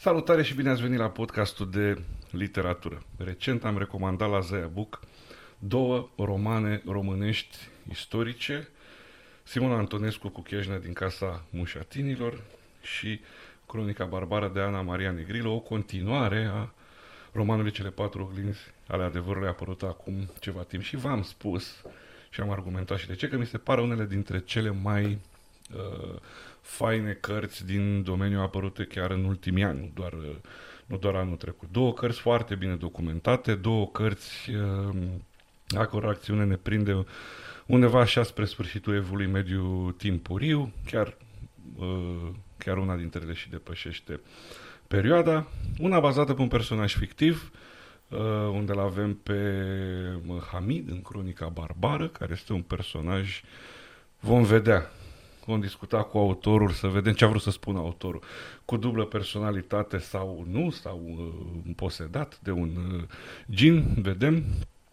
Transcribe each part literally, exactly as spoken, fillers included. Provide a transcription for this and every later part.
Salutare și bine ați venit la podcastul de literatură. Recent am recomandat la Zaia Book două romane românești istorice, Simona Antonescu cu Chejna din Casa Mușatinilor și Cronica barbară de Ana Maria Negrilă, o continuare a romanului Cele patru oglinzi ale adevărului, apărut acum ceva timp. Și v-am spus și am argumentat și de ce, că mi se pare unele dintre cele mai uh, faine cărți din domeniul apărute chiar în ultimii ani, nu doar, nu doar anul trecut. Două cărți foarte bine documentate, două cărți uh, a căror acțiune ne prinde undeva așa spre sfârșitul evului mediu timpuriu, chiar, uh, chiar una dintre ele și depășește perioada. Una bazată pe un personaj fictiv, uh, unde îl avem pe Hamid în Cronica barbară, care este un personaj, vom vedea, vom discuta cu autorul să vedem ce a vrut să spună autorul, cu dublă personalitate sau nu, sau uh, posedat de un uh, gin, vedem,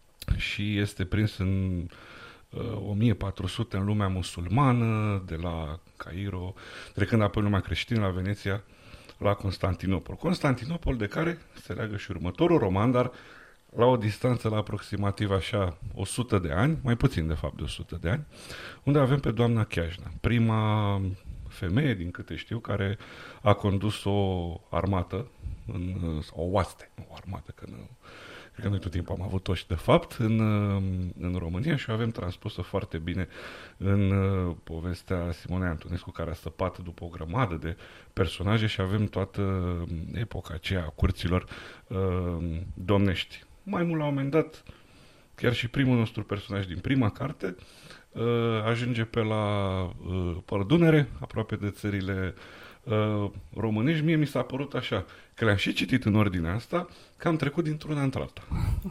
și este prins în uh, o mie patru sute în lumea musulmană, de la Cairo, trecând apoi în lumea creștină, la Veneția, la Constantinopol. Constantinopol, de care se leagă și următorul roman, dar la o distanță la aproximativ așa o sută de ani, mai puțin de fapt de o sută de ani, unde avem pe doamna Chiajna, prima femeie, din câte știu, care a condus o armată, în, o oaste, o armată, că nu, cred că noi tot timpul am avut-o și de fapt în, în România, și o avem transpusă foarte bine în povestea Simonei Antonescu, care a săpat după o grămadă de personaje, și avem toată epoca aceea a curților uh, domnești. Mai mult, la un moment dat, chiar și primul nostru personaj din prima carte uh, ajunge pe la uh, Părdunere, aproape de țările uh, românești. Mie mi s-a părut așa, că le-am și citit în ordinea asta, că am trecut dintr-una într-alta.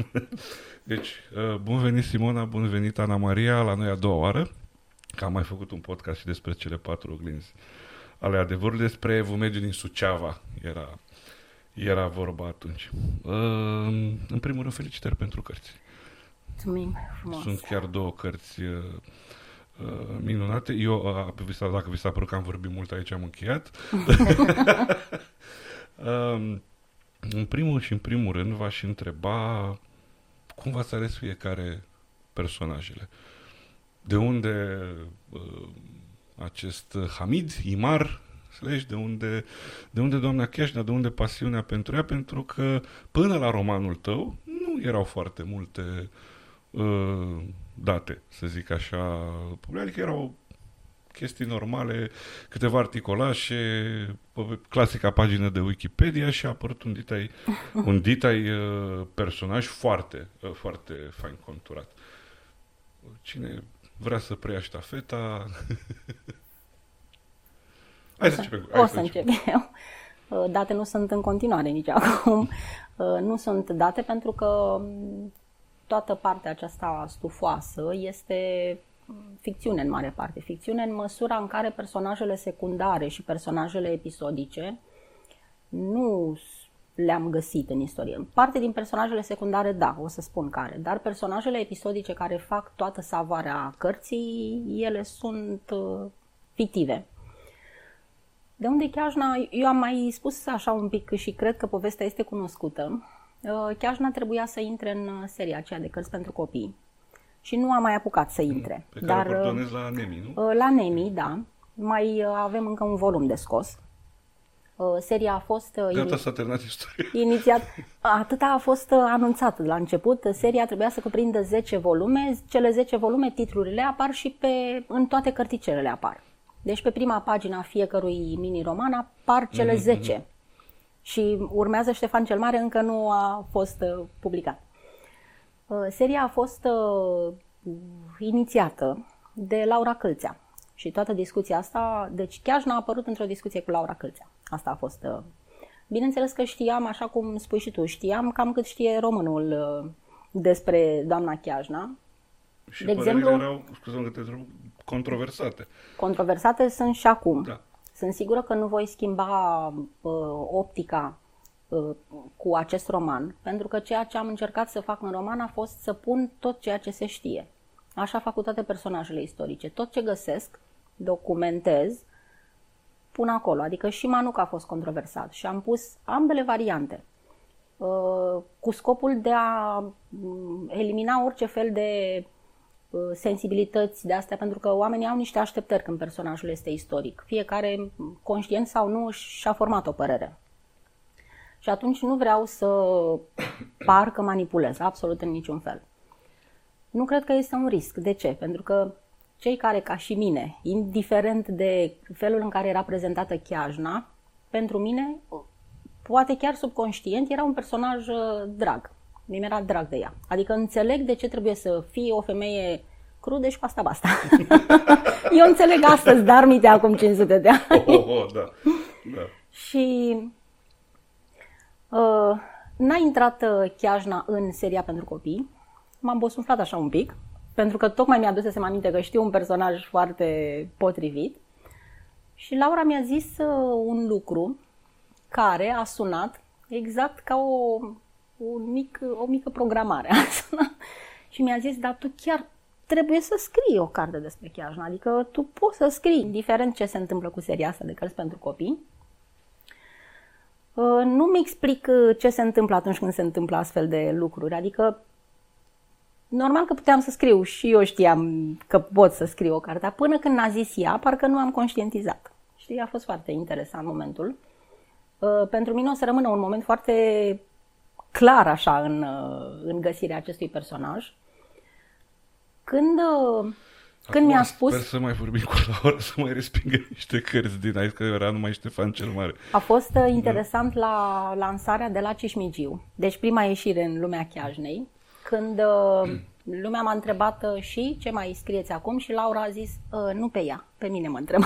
Deci, uh, bun venit Simona, bun venit Ana Maria, la noi a doua oară, că am mai făcut un podcast și despre Cele patru oglinzi ale adevărului, despre Evul Mediu din Suceava era, era vorba atunci. Uh, în primul rând, felicitări pentru cărți. Mulțumim frumos. Sunt chiar două cărți uh, minunate. Eu, uh, dacă vi s-a părut că am vorbit mult aici, am încheiat. uh, în primul și în primul rând v-aș întreba cum v-ați ales fiecare personajele. De unde uh, acest Hamid, Imar, slash, de unde, de unde doamna Chiajna, de unde pasiunea pentru ea, pentru că până la romanul tău nu erau foarte multe uh, date, să zic așa, adică erau chestii normale, câteva articolașe, clasica pagină de Wikipedia, și a apărut un detail, un detail uh, personaj foarte, uh, foarte fain conturat. Cine vrea să preia ștafeta? Hai să începem. O să încep eu. Date nu sunt în continuare nici acum. Nu sunt date pentru că toată partea aceasta stufoasă este ficțiune în mare parte. Ficțiune în măsura în care personajele secundare și personajele episodice nu le-am găsit în istorie. Parte din personajele secundare, da, o să spun care, dar personajele episodice care fac toată savoarea cărții, ele sunt uh, fictive. De unde Chiajna, eu am mai spus așa un pic și cred că povestea este cunoscută. Uh, Chiajna trebuia să intre în seria aceea de cărți pentru copii și nu a mai apucat să intre. Pe care dar, o coordonezi la Nemi, nu? Uh, la Nemi, da. Mai uh, avem încă un volum de scos. Seria a fost Gata, s-a terminat istoria. inițiat, atâta a fost anunțat la început. Seria trebuia să cuprindă zece volume. Cele zece volume, titlurile apar și pe, în toate cărticelele apar. Deci pe prima pagină a fiecărui mini-roman apar cele mm-hmm. zece. Și urmează Ștefan cel Mare, încă nu a fost publicat. Seria a fost uh, inițiată de Laura Câlțea. Și toată discuția asta, deci Chiajna a apărut într-o discuție cu Laura Câlțea. Asta a fost. Bineînțeles că știam, așa cum spui și tu, știam cam cât știe românul despre doamna Chiajna. Și de exemplu, erau, scuză-mă că te întreb, controversate. Controversate sunt și acum. Da. Sunt sigură că nu voi schimba uh, optica uh, cu acest roman, pentru că ceea ce am încercat să fac în roman a fost să pun tot ceea ce se știe. Așa fac cu toate personajele istorice. Tot ce găsesc, documentez, pun acolo. Adică și Manuc a fost controversat și am pus ambele variante cu scopul de a elimina orice fel de sensibilități de astea, pentru că oamenii au niște așteptări când personajul este istoric. Fiecare, conștient sau nu, și-a format o părere. Și atunci nu vreau să par că manipulez, absolut în niciun fel. Nu cred că este un risc. De ce? Pentru că cei care, ca și mine, indiferent de felul în care era prezentată Chiajna, pentru mine, poate chiar subconștient, era un personaj drag. Mi era drag de ea. Adică înțeleg de ce trebuie să fie o femeie crudă și cu asta basta. Eu înțeleg astăzi, dar mi-te acum cinci sute de ani. Oh, oh, oh, da. Da. Și uh, n-a intrat Chiajna în seria pentru copii. M-am bosunflat așa un pic, pentru că tocmai mi-adusesem aminte că știu un personaj foarte potrivit. Și Laura mi-a zis uh, un lucru care a sunat exact ca o, un mic, o mică programare. Și mi-a zis, dar tu chiar trebuie să scrii o carte despre Chiajna. Adică tu poți să scrii, indiferent ce se întâmplă cu seria asta de cărți pentru copii. Nu-mi explic ce se întâmplă atunci când se întâmplă astfel de lucruri. Adică, normal că puteam să scriu și eu știam că pot să scriu o carte. Până când n-a zis ea, parcă nu am conștientizat. Știi, a fost foarte interesant momentul. Pentru mine o să rămână un moment foarte clar așa în, în găsirea acestui personaj. Când, Acum când mi-a spus... Sper să mai vorbim cu Laura, să mai respingă niște cărți din aici, că era numai Ștefan cel Mare. A fost interesant da. La lansarea de la Cismigiu. Deci prima ieșire în lumea Chiajnei, când lumea m-a întrebat și ce mai scrieți acum și Laura a zis, nu pe ea, pe mine mă întreb.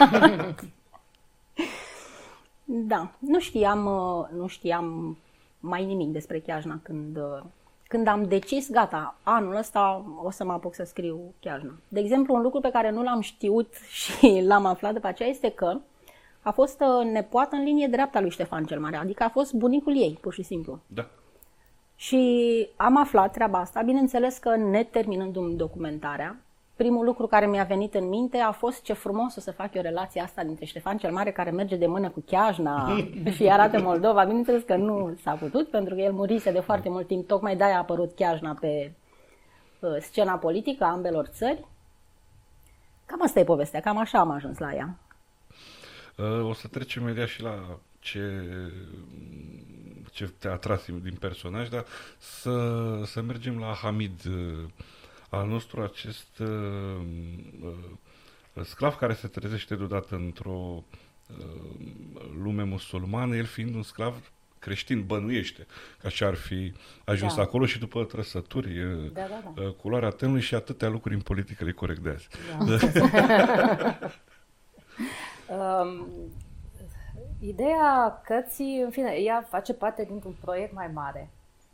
Da, nu știam, nu știam mai nimic despre Chiajna când, când am decis, gata, anul ăsta o să mă apuc să scriu Chiajna. De exemplu, un lucru pe care nu l-am știut și l-am aflat după aceea este că a fost nepoată în linie dreaptă a lui Ștefan cel Mare, adică a fost bunicul ei, pur și simplu. Da. Și am aflat treaba asta, bineînțeles că neterminându-mi documentarea, primul lucru care mi-a venit în minte a fost ce frumos o să fac eu relația asta dintre Ștefan cel Mare, care merge de mână cu Chiajna și arată Moldova. Bineînțeles că nu s-a putut, pentru că el murise de foarte mult timp. Tocmai de-aia a apărut Chiajna pe uh, scena politică a ambelor țări. Cam asta e povestea, cam așa am ajuns la ea. Uh, o să trecem imediat și la ce, ce te-a atras din personaj, dar să, să mergem la Hamid, uh, al nostru, acest uh, uh, sclav care se trezește deodată într-o uh, lume musulmană, el fiind un sclav creștin, bănuiește că așa ar fi ajuns da. Acolo și după trăsături, da, da, da. Uh, culoarea tenului și atâtea lucruri în politică corect de azi. Da. um, ideea cărții, în fine, ea face parte dintr-un proiect mai mare.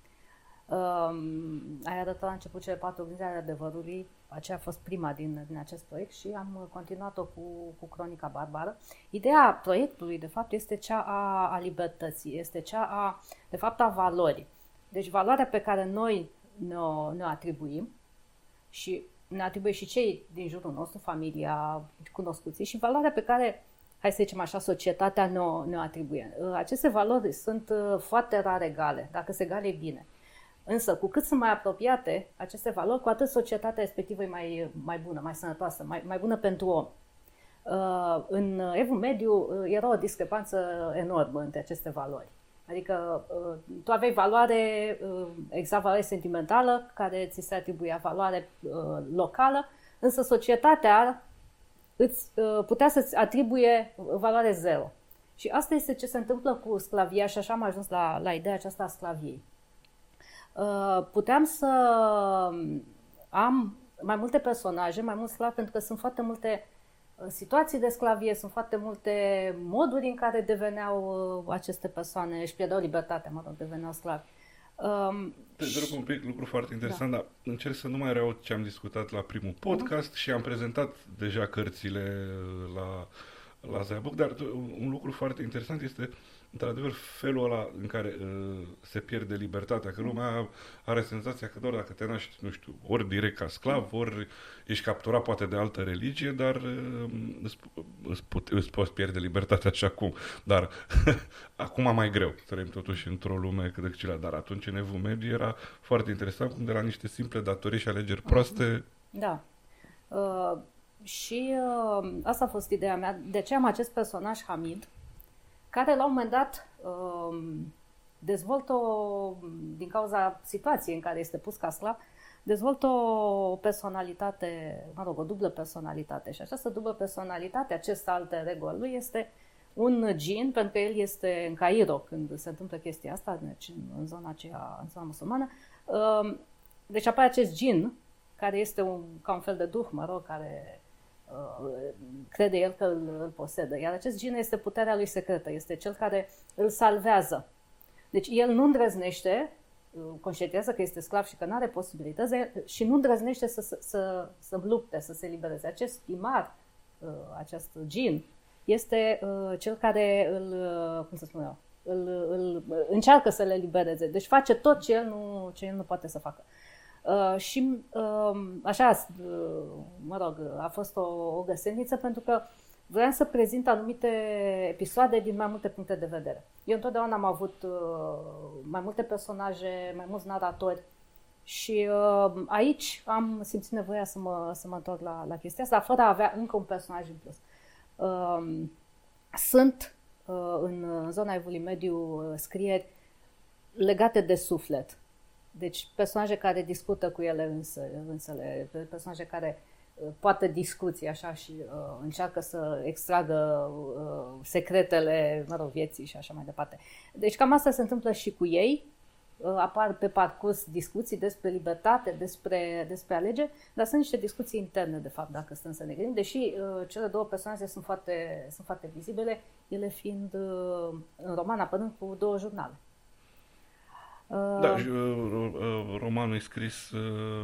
Um, ai arătat la început cele patru oglinzi ale adevărului, aceea a fost prima din, din acest proiect și am continuat-o cu, cu Cronica Barbară. Ideea proiectului, de fapt, este cea a, a libertății, este cea a, de fapt, a valorii. Deci valoarea pe care noi ne-o, ne-o atribuim și ne atribuie și cei din jurul nostru, familia, cunoscuții, și valoarea pe care, hai să zicem așa, societatea ne-o, ne-o atribuie. Aceste valori sunt foarte rar egale, dacă se egale, e bine. Însă, cu cât sunt mai apropiate aceste valori, cu atât societatea respectivă e mai, mai bună, mai sănătoasă, mai, mai bună pentru om. Uh, în Evul Mediu uh, era o discrepanță enormă între aceste valori. Adică uh, tu aveai valoare, uh, exact valoare sentimentală, care ți se atribuia valoare uh, locală, însă societatea îți uh, putea să-ți atribuie valoare zero. Și asta este ce se întâmplă cu sclavia și așa am ajuns la, la ideea aceasta a sclaviei. Puteam să am mai multe personaje, mai mulți sclavi, pentru că sunt foarte multe situații de sclavie, sunt foarte multe moduri în care deveneau aceste persoane, își pierdeau libertatea, mă rog, deveneau sclavi. Te întreb un pic, lucru foarte interesant, da. Dar încerc să nu mai reaud ce am discutat la primul podcast uh-huh. și am prezentat deja cărțile la, la Zeabook, dar un lucru foarte interesant este într-adevăr, felul ăla în care uh, se pierde libertatea, că lumea are senzația că doar dacă te naști, nu știu, ori direct ca sclav, ori ești capturat poate de altă religie, dar uh, îți, îți, pute, îți poți pierde libertatea și acum. Dar acum mai greu. Trăim totuși într-o lume cât de cât, dar atunci în Evul Mediu era foarte interesant cum de la niște simple datorii și alegeri proaste. Da. Uh, și uh, asta a fost ideea mea. De ce am acest personaj Hamid, care la un moment dat uh, dezvoltă, o, din cauza situației în care este pus ca sclav, dezvoltă o personalitate, mă rog, o dublă personalitate. Și această dublă personalitate, acest alter ego al lui, este un djin, pentru că el este în Cairo când se întâmplă chestia asta, deci în zona aceea, în zona musulmană. Uh, deci apare acest djin, care este un, ca un fel de duh, mă rog, care uh, crede el că îl, îl posedă. Iar acest djin este puterea lui secretă, este cel care îl salvează. Deci el nu îndrăznește, conștientizează că este sclav și că nu are posibilități și nu îndrăznește să, să, să, să lupte, să se libereze. Acest timar, uh, acest djin, este uh, cel care îl, uh, cum să spun eu, îl, îl, încearcă să le libereze. Deci face tot ce el nu, ce el nu poate să facă. Uh, și uh, așa, uh, mă rog, a fost o, o găselniță pentru că vreau să prezint anumite episoade din mai multe puncte de vedere. Eu întotdeauna am avut uh, mai multe personaje, mai mulți naratori și uh, aici am simțit nevoia să mă, să mă întorc la, la chestia asta, fără a avea încă un personaj în plus. Uh, sunt uh, în zona Evului Mediu uh, scrieri legate de suflet. Deci personaje care discută cu ele însă, însele, personaje care uh, poartă discuții așa și uh, încearcă să extragă uh, secretele, mă rog, vieții și așa mai departe. Deci cam asta se întâmplă și cu ei. Uh, apar pe parcurs discuții despre libertate, despre, despre alegeri, dar sunt niște discuții interne, de fapt, dacă stăm să ne gândim, deși uh, cele două personaje sunt foarte, sunt foarte vizibile, ele fiind uh, în roman apărând cu două jurnale. Da, romanul e scris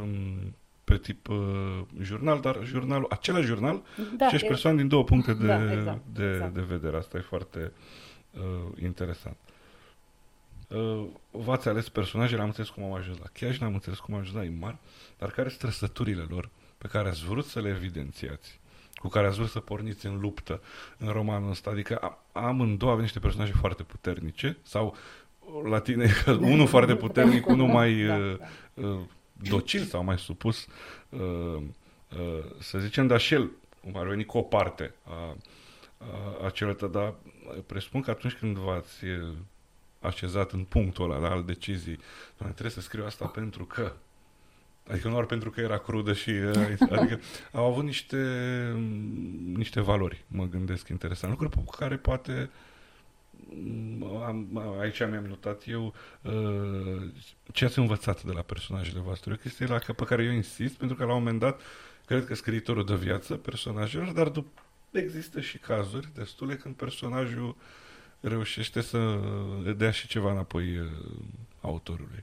pe tip jurnal, dar jurnalul, același jurnal, da, și persoane din două puncte de, da, exact, de, exact. de vedere. Asta e foarte uh, interesant. Uh, v-ați ales personajele, am înțeles cum am ajuns la Chiajna, am înțeles cum am ajuns la Imar, dar care sunt trăsăturile lor pe care ați vrut să le evidențiați, cu care ați vrut să porniți în luptă în romanul ăsta? Adică amândouă avem niște personaje foarte puternice sau la tine, unul foarte puternic, unul mai da, uh, uh, docil sau mai supus, uh, uh, să zicem, dar și el ar veni cu o parte a, a, a cealaltă, dar presupun că atunci când v-ați așezat în punctul ăla, la al decizii, trebuie să scriu asta pentru că, adică nu doar pentru că era crudă și, adică au avut niște, niște valori, mă gândesc, interesant, lucruri pe care poate Am, aici mi-am notat eu uh, ce ați învățat de la personajele voastre. O chestie la pe care eu insist, pentru că la un moment dat cred că scriitorul dă viață personajelor, dar dup- există și cazuri destule când personajul reușește să dea și ceva înapoi uh, autorului.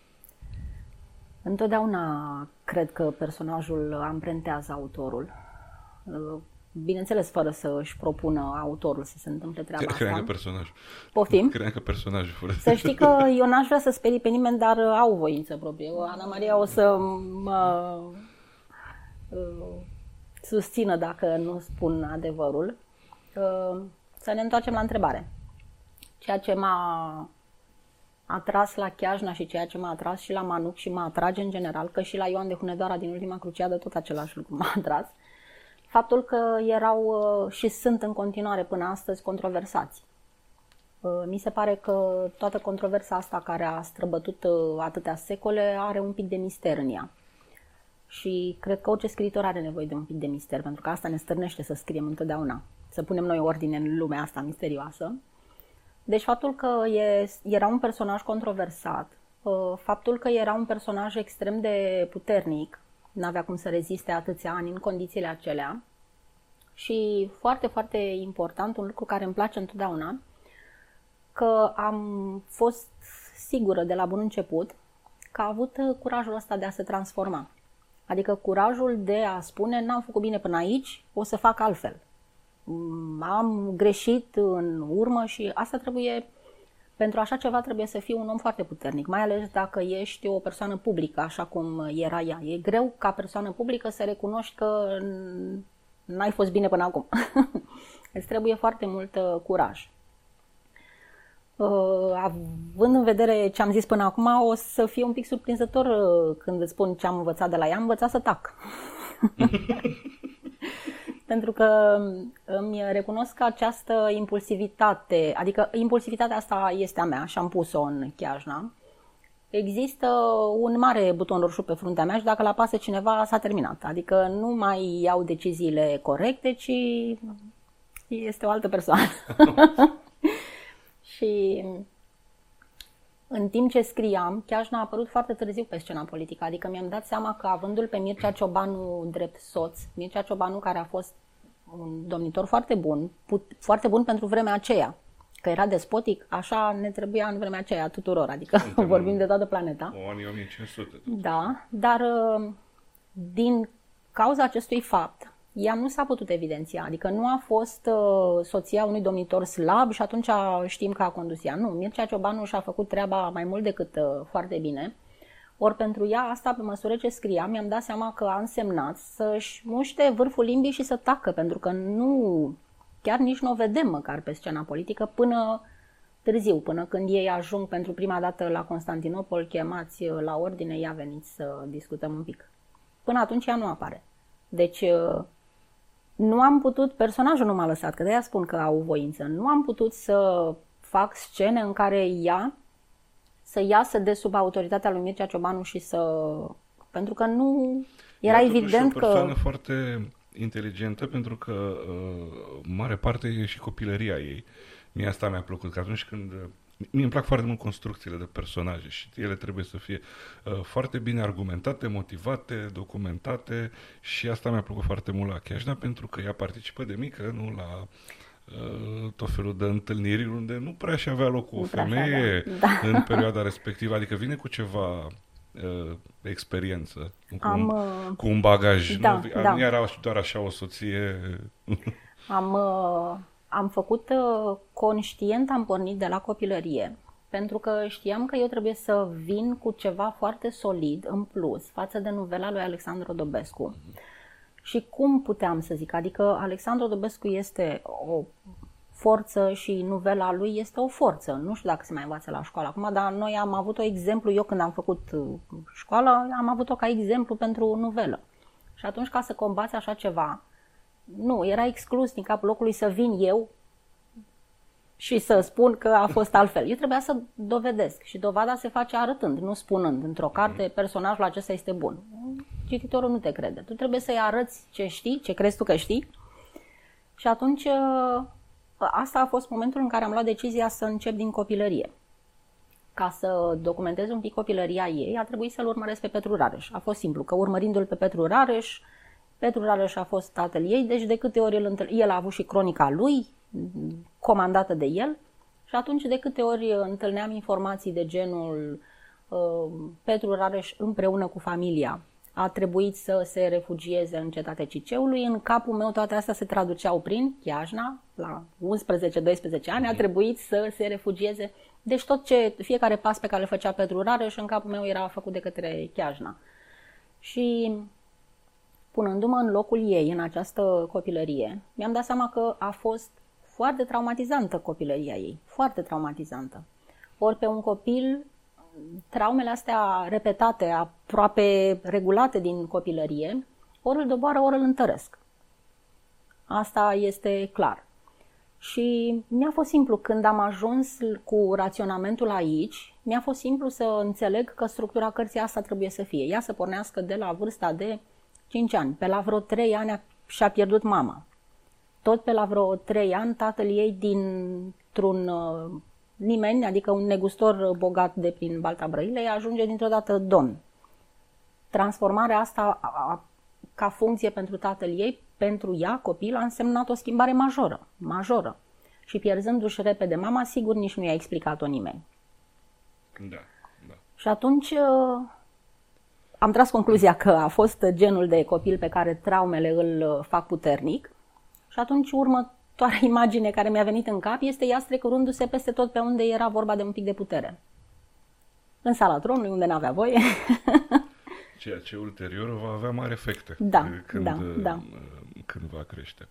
Întotdeauna cred că personajul amprentează autorul. Uh, Bineînțeles, fără să își propună autorul să se întâmple treaba asta. Credeam că personajul. Poftim? Credeam că personajul. Fără. Să știi că eu n-aș vrea să sperii pe nimeni, dar au voință proprie. Ana Maria o să mă uh, susțină dacă nu spun adevărul. Uh, să ne întoarcem la întrebare. Ceea ce m-a atras la Chiajna și ceea ce m-a atras și la Manuc și mă atrage în general, că și la Ioan de Hunedoara din Ultima Cruciadă tot același lucru m-a atras. Faptul că erau și sunt în continuare până astăzi controversați. Mi se pare că toată controversa asta care a străbătut atâtea secole are un pic de mister în ea. Și cred că orice scriitor are nevoie de un pic de mister, pentru că asta ne stârnește să scriem întotdeauna, să punem noi ordine în lumea asta misterioasă. Deci faptul că era un personaj controversat, faptul că era un personaj extrem de puternic, n-avea cum să reziste atâția ani în condițiile acelea. Și foarte, foarte important, un lucru care îmi place întotdeauna, că am fost sigură de la bun început că a avut curajul ăsta de a se transforma. Adică curajul de a spune, n-am făcut bine până aici, o să fac altfel. am greșit în urmă și asta trebuie, pentru așa ceva trebuie să fii un om foarte puternic, mai ales dacă ești o persoană publică, așa cum era ea. E greu ca persoană publică să recunoști că n-ai fost bine până acum. Îți trebuie foarte mult curaj. Având în vedere ce am zis până acum, o să fie un pic surprinzător când îți spun ce am învățat de la ea. Am învățat să tac. Pentru că îmi recunosc că această impulsivitate, adică impulsivitatea asta este a mea și am pus-o în Chiajna. Există un mare buton roșu pe fruntea mea și dacă l apasă cineva, s-a terminat. Adică nu mai iau deciziile corecte, ci este o altă persoană. Și în timp ce scriam, Chiajna a apărut foarte târziu pe scena politică. Adică mi-am dat seama că avându-l pe Mircea Ciobanu drept soț, Mircea Ciobanu care a fost un domnitor foarte bun, put, foarte bun pentru vremea aceea, că era despotic, așa ne trebuia în vremea aceea tuturor, adică suntem vorbim de toată planeta. anii o mie cinci sute. Da, dar din cauza acestui fapt, ea nu s-a putut evidenția, adică nu a fost uh, soția unui domnitor slab și atunci știm că a condus ea. Nu, Mircea Ciobanu și-a făcut treaba mai mult decât uh, foarte bine. Ori pentru ea asta, pe măsură ce scria, mi-am dat seama că a însemnat să-și muște vârful limbii și să tacă, pentru că nu, chiar nici nu o vedem măcar pe scena politică până târziu, până când ei ajung pentru prima dată la Constantinopol, chemați la ordine, ia veniți să discutăm un pic. Până atunci ea nu apare. Deci uh, nu am putut, personajul nu m-a lăsat, că de-aia spun că au voință, nu am putut să fac scene în care ea să iasă de sub autoritatea lui Mircea Ciobanu și să... Pentru că nu... Era ea evident că... că... o persoană foarte inteligentă, pentru că uh, mare parte e și copilăria ei. Mie asta mi-a plăcut, că atunci când... Mie îmi plac foarte mult construcțiile de personaje și ele trebuie să fie uh, foarte bine argumentate, motivate, documentate și asta mi-a plăcut foarte mult la Chiajna, pentru că ea participă de mică, nu la uh, tot felul de întâlniri unde nu prea și avea loc cu o femeie da. în perioada respectivă, adică vine cu ceva uh, experiență, cu, Am, un, cu un bagaj, da, nu, da. nu era doar așa o soție. Am... Uh... Am făcut conștient, am pornit de la copilărie, pentru că știam că eu trebuie să vin cu ceva foarte solid în plus față de novela lui Alexandru Rodobescu. Și cum puteam să zic? Adică Alexandru Rodobescu este o forță și novela lui este o forță. Nu știu dacă se mai învață la școală acum, dar noi am avut o exemplu, eu când am făcut școală, am avut-o ca exemplu pentru novelă. Și atunci, ca să combați așa ceva, nu, era exclus din capul locului să vin eu și să spun că a fost altfel. Eu trebuia să dovedesc și dovada se face arătând, nu spunând într-o carte personajul acesta este bun. Cititorul nu te crede. Tu trebuie să-i arăți ce știi, ce crezi tu că știi. Și atunci asta a fost momentul în care am luat decizia să încep din copilărie. Ca să documentez un pic copilăria ei, a trebuit să-l urmăresc pe Petru Rareș. A fost simplu, că urmărindu-l pe Petru Rareș, Petru Rareș a fost tatăl ei, deci de câte ori el, el a avut și cronica lui, comandată de el, și atunci de câte ori întâlneam informații de genul uh, Petru Rareș împreună cu familia a trebuit să se refugieze în cetatea Ciceului, în capul meu toate astea se traduceau prin Chiajna, la unsprezece doisprezece ani, a trebuit să se refugieze. Deci tot ce, fiecare pas pe care îl făcea Petru Rareș în capul meu era făcut de către Chiajna. Și punându-mă în locul ei, în această copilărie, mi-am dat seama că a fost foarte traumatizantă copilăria ei, foarte traumatizantă. Ori pe un copil, traumele astea repetate, aproape regulate din copilărie, ori îl doboară, ori îl întăresc. Asta este clar. Și mi-a fost simplu, când am ajuns cu raționamentul aici, mi-a fost simplu să înțeleg că structura cărții asta trebuie să fie. Ea să pornească de la vârsta de cinci ani. Pe la vreo trei ani și-a pierdut mama. Tot pe la vreo trei ani, tatăl ei dintr-un uh, nimeni, adică un negustor bogat de prin Balta Brăilei, ajunge dintr-o dată domn. Transformarea asta a, a, ca funcție pentru tatăl ei, pentru ea, copil, a însemnat o schimbare majoră. Majoră. Și pierzându-și repede mama, sigur nici nu i-a explicat-o nimeni. Da, da. Și atunci... Uh, Am tras concluzia că a fost genul de copil pe care traumele îl fac puternic Și atunci următoarea imagine care mi-a venit în cap este ea strecurându-se peste tot pe unde era vorba de un pic de putere. În sala tronului, unde n-avea voie. Ceea ce ulterior va avea mari efecte da, când, da, da. când va crește.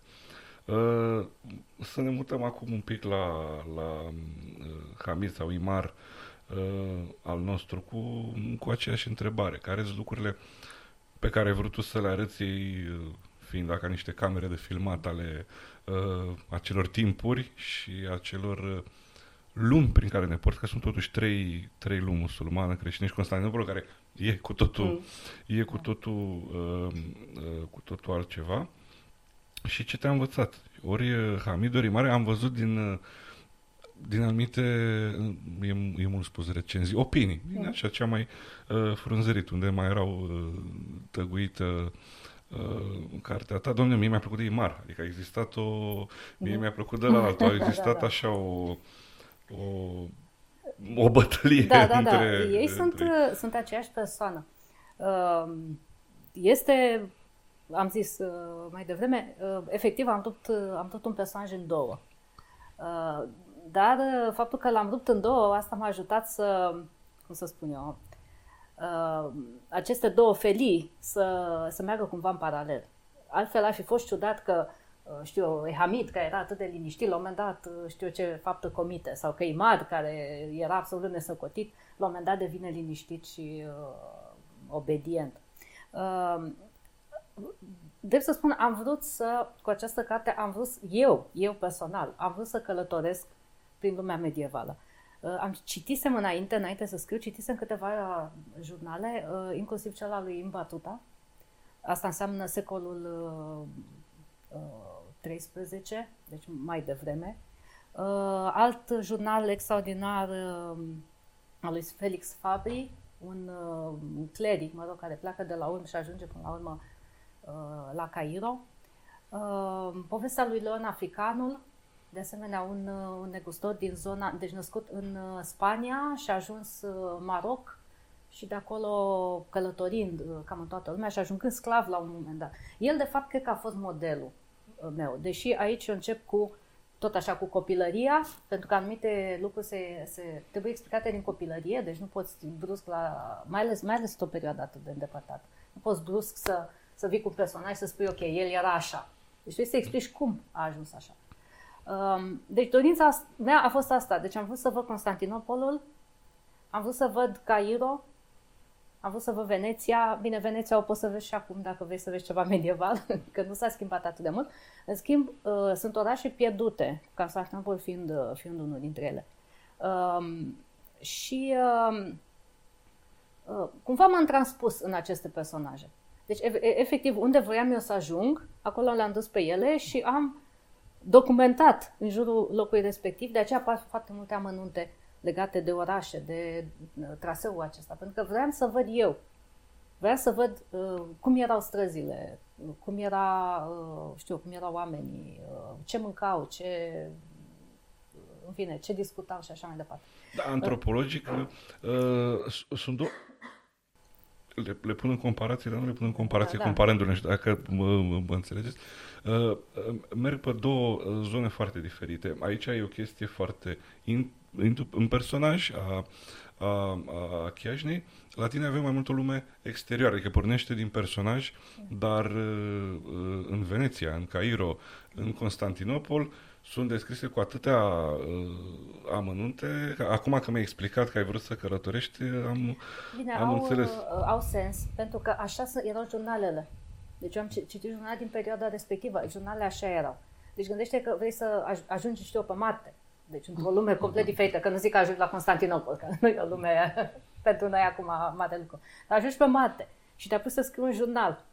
Să ne mutăm acum un pic la, la Hamid sau Imar al nostru cu, cu aceeași întrebare. Care sunt lucrurile pe care ai vrut tu să le arăți ei, fiind ca niște camere de filmat ale uh, acelor timpuri și acelor lumi prin care ne porți, că sunt totuși trei, trei lumi musulmane, creștine și Constantinopol, care e cu totul, mm. e cu totul, uh, uh, cu totul altceva. Și ce te-a învățat? Ori Hamid, ori Imar, am văzut din, din anumite, e, e mult spus, recenzii, opinii, mm. din așa cea mai uh, frunzărit, unde mai erau uh, tăguită uh, cartea ta. Doamne, mie mi-a plăcut de Imar, adică a existat o, mie mm. mi-a plăcut de la altul, a existat da, da. așa o O, o bătălie da, da, între... Da, ei între... sunt, sunt aceeași persoană. Este, am zis mai devreme, efectiv am rupt, am rupt un personaj în două. Dar faptul că l-am rupt în două, asta m-a ajutat să, cum să spun eu, aceste două felii să, să meargă cumva în paralel. Altfel ar fi fost ciudat că știu, Hamid, care era atât de liniștit, la un moment dat știu ce faptă comite, sau că Imad, care era absolut nesăcotit, la un moment dat devine liniștit și uh, obedient. Uh, Drept să spun, am vrut să, cu această carte, am vrut, eu, eu personal, am vrut să călătoresc prin lumea medievală. Uh, am citisem înainte, înainte să scriu, citisem câteva jurnale, uh, inclusiv cel al lui Ibn Battuta. Asta înseamnă secolul uh, treisprezece, deci mai devreme. Uh, alt jurnal extraordinar uh, al lui Felix Fabri, un, uh, un cleric, mă rog, care pleacă de la urmă și ajunge până la urmă uh, la Cairo. Uh, povestea lui Leon Africanul, de asemenea un, uh, un negustor din zona, deci născut în uh, Spania și a ajuns uh, Maroc și de acolo călătorind uh, cam în toată lumea și ajungând sclav la un moment dat. El, de fapt, cred că a fost modelul meu, deși aici eu încep cu, tot așa, cu copilăria, pentru că anumite lucruri se, se trebuie explicate din copilărie, deci nu poți brusc la, mai ales, mai ales o perioadă atât de îndepărtată, nu poți brusc să, să vii cu un personaj să spui, ok, el era așa. Deci trebuie să explici cum a ajuns așa. Um, deci dorința mea a fost asta, deci am vrut să văd Constantinopolul, am vrut să văd Cairo, am vrut să văd Veneția. Bine, Veneția o poți să vezi și acum dacă vrei să vezi ceva medieval, că nu s-a schimbat atât de mult. În schimb, uh, sunt orașe pierdute, Constantinopol fiind, uh, fiind unul dintre ele. Uh, și uh, uh, cumva m-am transpus în aceste personaje. Deci, e- efectiv, unde voiam eu să ajung, acolo le-am dus pe ele și am documentat în jurul locului respectiv. De aceea apar foarte multe amănunte legate de orașe, de uh, traseul acesta, pentru că vreau să văd eu. Vreau să văd uh, cum erau străzile, cum era, uh, știu, cum erau oamenii, uh, ce mâncau, ce, în fine, ce discutau și așa mai departe. Da, antropologic uh, sunt două. Le, le pun în comparație, dar nu le pun în comparație da, comparându-le, da. Dacă mă, mă, mă înțelegeți. Uh, merg pe două zone foarte diferite. Aici e o chestie foarte in, in, în personaj a, a, a Chiajnei. La tine avem mai mult o lume exterioară, adică pornește din personaj, dar uh, în Veneția, în Cairo, în Constantinopol, sunt descrise cu atâtea uh, amănunte. Acum că mi-ai explicat că ai vrut să călătorești, am, Bine, am au, înțeles. Uh, au sens, pentru că așa erau jurnalele. Deci eu am citit jurnale din perioada respectivă. Jurnalele așa erau. Deci gândește că vrei să ajungi, știu, pe Marte. Deci într-o lume complet diferită. Că nu zic că ajungi la Constantinopol, că nu e o lume pentru noi acum mare lucru. Dar ajungi pe Marte și te-ai pus să scrii un jurnal.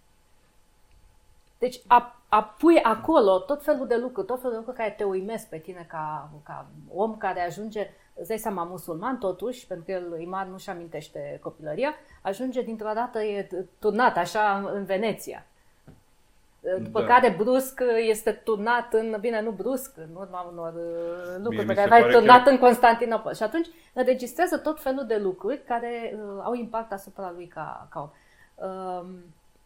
Deci a, a pui acolo tot felul de lucruri, tot felul de lucruri care te uimesc pe tine ca, ca om care ajunge, îți dai seama, musulman totuși, pentru că el, Imad, nu-și amintește copilăria, ajunge dintr-o dată, e turnat așa în Veneția. După da. care brusc este turnat în, bine, nu brusc, în urma unor lucruri pe care ai turnat că... în Constantinopol. Și atunci înregistrează tot felul de lucruri care uh, au impact asupra lui ca, ca om. Uh,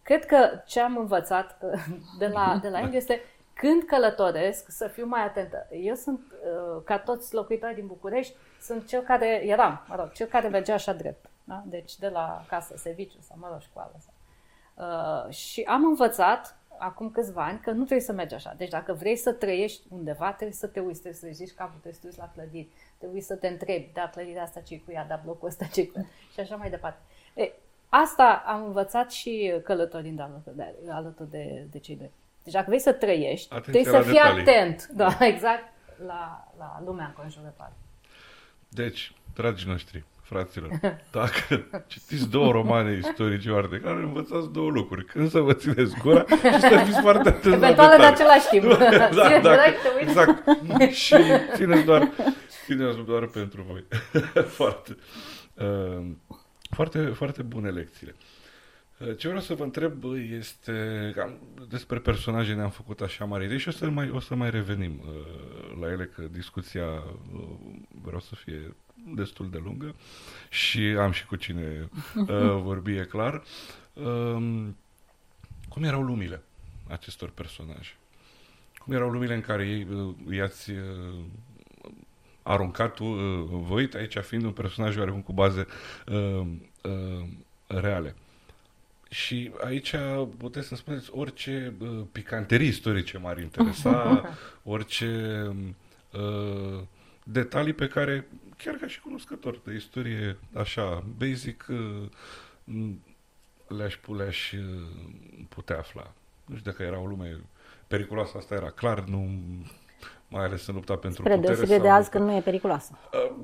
cred că ce am învățat de la, de la el este când călătoresc să fiu mai atentă. Eu sunt, ca toți locuitorii din București, sunt cel care, eram, mă rog, cel care mergea așa drept. Da? Deci de la casă, serviciu sau, mă rog, școală. Sau. Uh, și am învățat acum câțiva ani că nu trebuie să mergi așa. Deci dacă vrei să trăiești undeva, trebuie să te uiți, trebuie să ridici capul, trebuie să te uiți la clădiri, trebuie să te întrebi, da, clădirea asta ce-i cu ea, da, blocul ăsta ce-i cu ea, și așa mai departe. E, asta am învățat și călătorind alături de, alături de, de cei doi. Deci dacă vrei să trăiești, atenție, trebuie să fii detalii. Atent, da, exact, la, la lumea înconjurătoare. Deci, dragii noștri, fraților, dacă citiți două romane istorice foarte care învățați două lucruri. Când să vă țineți gura și să fiți foarte atenți la eventual în același timp. Da, dacă, exact. Și țineți doar, țineți doar pentru voi. Foarte, uh, foarte, foarte bune lecțiile. Ce vreau să vă întreb este, despre personaje ne-am făcut așa mare idei și o să mai, o să mai revenim uh, la ele, că discuția uh, vreau să fie destul de lungă și am și cu cine uh, vorbi, e clar. Uh, cum erau lumile acestor personaje? Cum erau lumile în care ei uh, i-ați uh, aruncat uh, voi, aici fiind un personaj oarecum cu baze uh, uh, reale? Și aici puteți să-mi spuneți orice uh, picanterii istorice m-ar interesa, orice uh, detalii pe care, chiar ca și cunoscător de istorie, așa, basic, uh, le-aș, le-aș uh, putea afla. Nu știu dacă era o lume periculoasă, asta era clar, nu, mai ales în lupta pentru Spre putere. Spre de azi că nu e periculoasă. Uh,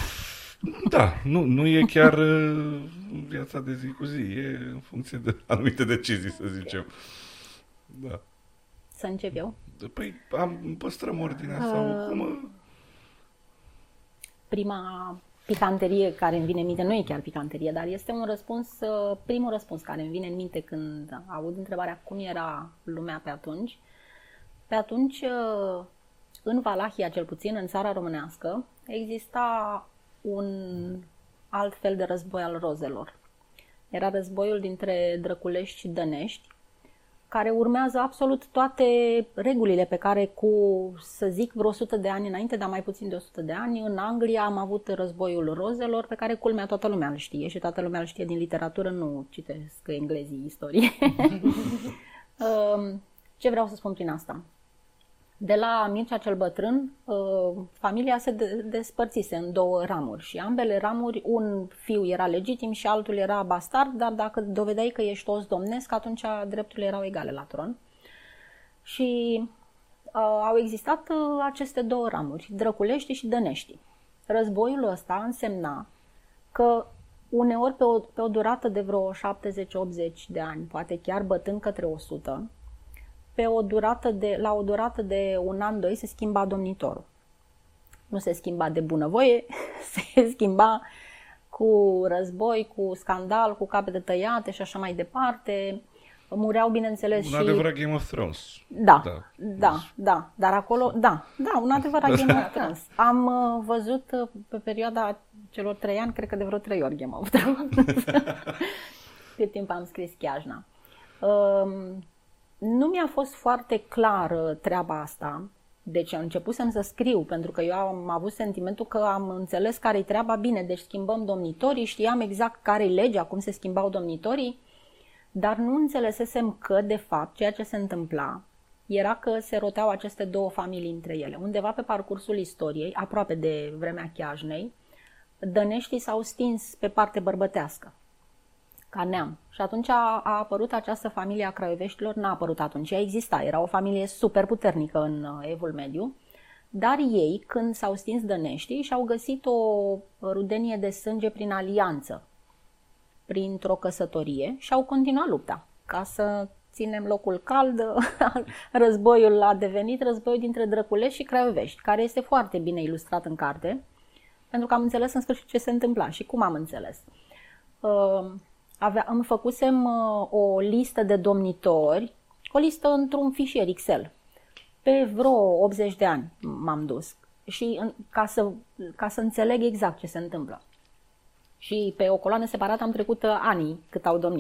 Da, nu, nu e chiar uh, viața de zi cu zi, e în funcție de anumite decizii, să zicem. Da. Să încep eu? Păi am, păstrăm ordinea uh, sau cum? Prima picanterie care îmi vine în minte, nu e chiar picanterie, dar este un răspuns, primul răspuns care îmi vine în minte când aud întrebarea cum era lumea pe atunci. Pe atunci, în Valahia, cel puțin, în țara românească, exista un alt fel de război al rozelor. Era războiul dintre Drăculești și Dănești, care urmează absolut toate regulile pe care cu, să zic, vreo o sută de ani înainte, dar mai puțin de o sută de ani, în Anglia am avut războiul rozelor, pe care culmea toată lumea îl știe și toată lumea îl știe din literatură, nu citesc englezii istorie. Ce vreau să spun prin asta? De la Mircea cel Bătrân, familia se despărțise în două ramuri și ambele ramuri, un fiu era legitim și altul era bastard, dar dacă dovedeai că ești os domnesc, atunci drepturile erau egale la tron. Și uh, au existat uh, aceste două ramuri, Drăculești și Dănești. Războiul ăsta însemna că uneori pe o, pe o durată de vreo șaptezeci optzeci de ani, poate chiar bătând către o sută, pe o durată de, la o durată de un an, doi, se schimba domnitorul. Nu se schimba de bunăvoie, se schimba cu război, cu scandal, cu capete tăiate și așa mai departe. Mureau, bineînțeles, un și... Un adevărat Game of Thrones. Da, da, da, da, dar acolo, da, da, un adevărat Game of Thrones. Am uh, văzut uh, pe perioada celor trei ani, cred că de vreo trei ori Game of Thrones. Cât timp am scris Chiajna. Uh, Nu mi-a fost foarte clară treaba asta, deci am începusem să scriu, pentru că eu am avut sentimentul că am înțeles care-i treaba, bine, deci schimbăm domnitorii, știam exact care-i legea, cum se schimbau domnitorii, dar nu înțelesesem că, de fapt, ceea ce se întâmpla era că se roteau aceste două familii între ele. Undeva pe parcursul istoriei, aproape de vremea Chiajnei, dăneștii s-au stins pe parte bărbătească, ca neam. Și atunci a, a apărut această familie a craioveștilor, n-a apărut atunci, ea exista, era o familie super puternică în Evul Mediu, dar ei, când s-au stins dăneștii, și-au găsit o rudenie de sânge prin alianță, printr-o căsătorie, și au continuat lupta. Ca să ținem locul cald, războiul a devenit războiul dintre Drăculești și Craiovești, care este foarte bine ilustrat în carte, pentru că am înțeles în sfârșit ce se întâmpla și cum am înțeles. Uh, Avea, îmi făcusem uh, o listă de domnitori, o listă într-un fișier Excel. Pe vreo optzeci de ani m-am dus și în, ca, să, ca să înțeleg exact ce se întâmplă. Și pe o coloană separată am trecut uh, anii cât au domnit.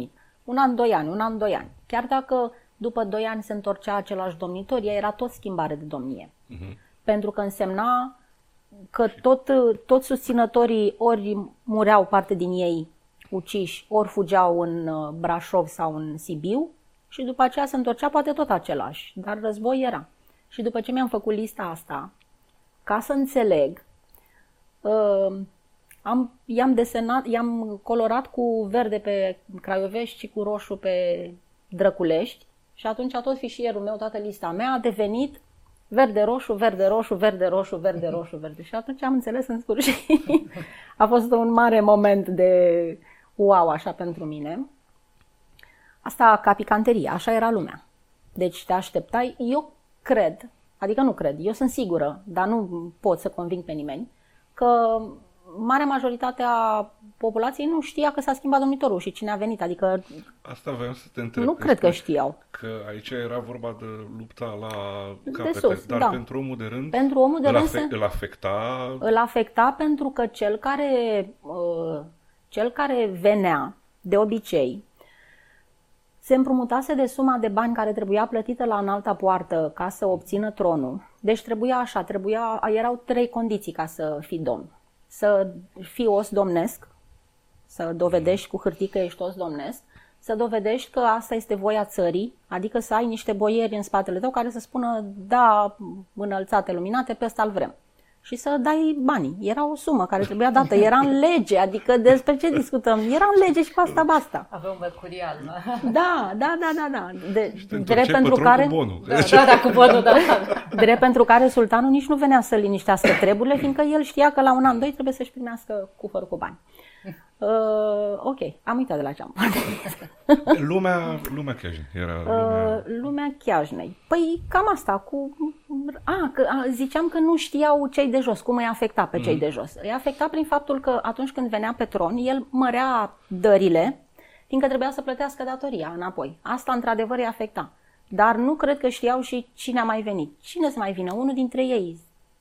Un an, doi ani, un an, doi ani. Chiar dacă după doi ani se întorcea același domnitor, ea era tot schimbare de domnie. Uh-huh. Pentru că însemna că tot, toți susținătorii ori mureau parte din ei uciși, ori fugeau în Brașov sau în Sibiu și după aceea se întorcea poate tot același, dar război era. Și după ce mi-am făcut lista asta, ca să înțeleg, uh, am, i-am desenat, i-am colorat cu verde pe Craiovești și cu roșu pe Drăculești și atunci tot fișierul meu, toată lista mea a devenit verde-roșu, verde-roșu, verde-roșu, verde-roșu, verde. Și atunci am înțeles în sfârșit. A fost un mare moment de wow, așa pentru mine. Asta ca picanterie, așa era lumea. Deci te așteptai, eu cred, adică nu cred, eu sunt sigură, dar nu pot să conving pe nimeni, că marea majoritate a populației nu știa că s-a schimbat domnitorul și cine a venit, adică asta voiam să te întreb. Nu cred că știau. Că aici era vorba de lupta la capete, sus, dar da. pentru omul de rând, pentru omul de îl, rând afe- se... îl afecta... Îl afecta pentru că cel care, uh, cel care venea, de obicei, se împrumutase de suma de bani care trebuia plătită la înalta poartă ca să obțină tronul. Deci trebuia așa, trebuia, erau trei condiții ca să fii domn. Să fii os domnesc, să dovedești cu hârtii că ești os domnesc, să dovedești că asta este voia țării, adică să ai niște boieri în spatele tău care să spună da, înălțate, luminate, pe ăsta-l vrem. Și să dai banii. Era o sumă care trebuia dată, era în lege, adică despre ce discutăm? Era în lege și cu asta basta. Avea un mercurial. Da, da, da, da, da. De, drept pentru care cu bonul. Da, da, da, cu bonul, da. Drept pentru care sultanul nici nu venea să liniștească treburile, fiindcă el știa că la un an, doi trebuie să-și primească cufăr cu bani. Uh, ok, am uitat de la ce am Lumea, lumea Chiajnei era lumea... Uh, lumea Chiajnei. Păi cam asta cu... A, că, a, ziceam că nu știau cei de jos, cum îi afecta pe cei mm. de jos. Îi afecta prin faptul că atunci când venea pe tron, el mărea dările, fiindcă trebuia să plătească datoria înapoi. Asta într-adevăr îi afecta. Dar nu cred că știau și cine a mai venit. Cine să mai vină? Unul dintre ei.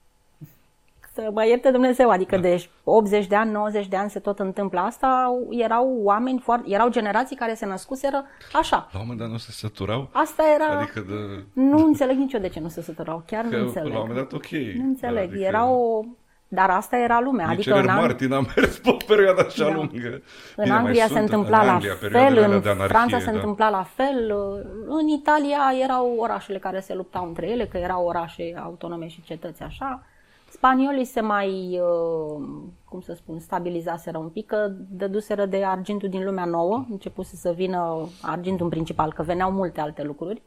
Să mă ierte Dumnezeu, adică da. De optzeci de ani, nouăzeci de ani se tot întâmplă asta, erau oameni foarte, erau generații care se născuseră așa. La un moment dat nu se săturau? Asta era... Adică de... Nu înțeleg nici eu de ce nu se săturau, chiar că nu înțeleg. La un moment dat ok. Nu înțeleg, adică... era o... Dar asta era lumea. Adică în an... Martin a mers pe o perioadă așa da. lungă. În Bine, Anglia se întâmpla la fel, în anarhie, Franța se da. întâmpla la fel, în Italia erau orașele care se luptau între ele, că erau orașe autonome și cetăți așa. Spaniolii se mai, cum să spun, stabilizaseră un pic, că dăduseră de argintul din lumea nouă, începuse să vină argintul în principal, că veneau multe alte lucruri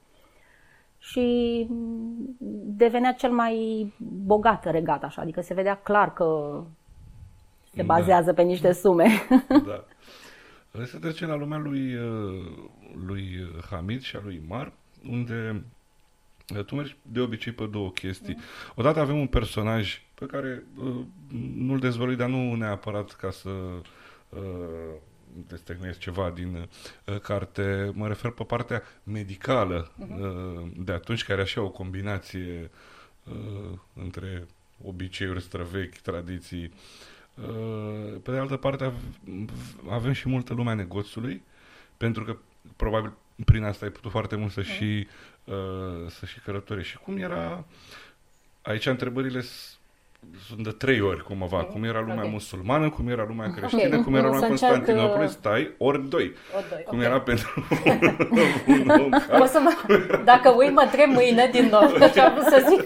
și devenea cel mai bogat regat, așa, adică se vedea clar că se bazează da. pe niște sume. Da. Hai să trecem la lumea lui, lui Hamid și a lui Mar, unde... Tu mergi de obicei pe două chestii. Odată avem un personaj pe care uh, nu-l dezvălui, dar nu neapărat ca să uh, destecnuiesc ceva din uh, carte. Mă refer pe partea medicală uh, de atunci, care așa o combinație uh, între obiceiuri străvechi, tradiții. Uh, pe de altă parte avem și multă lumea negoțului, pentru că probabil prin asta ai putut foarte mult să și uh, să și călătorești. Și cum era... Aici întrebările sunt de trei ori, cumva. Cum era lumea okay. musulmană, cum era lumea creștină, okay. cum era lumea Constantinopolului, stai, ori doi. Ori doi. Cum okay. era pentru un om ca... O să mă... Dacă ui, mă întreb mâine din nou. Așa am să zic.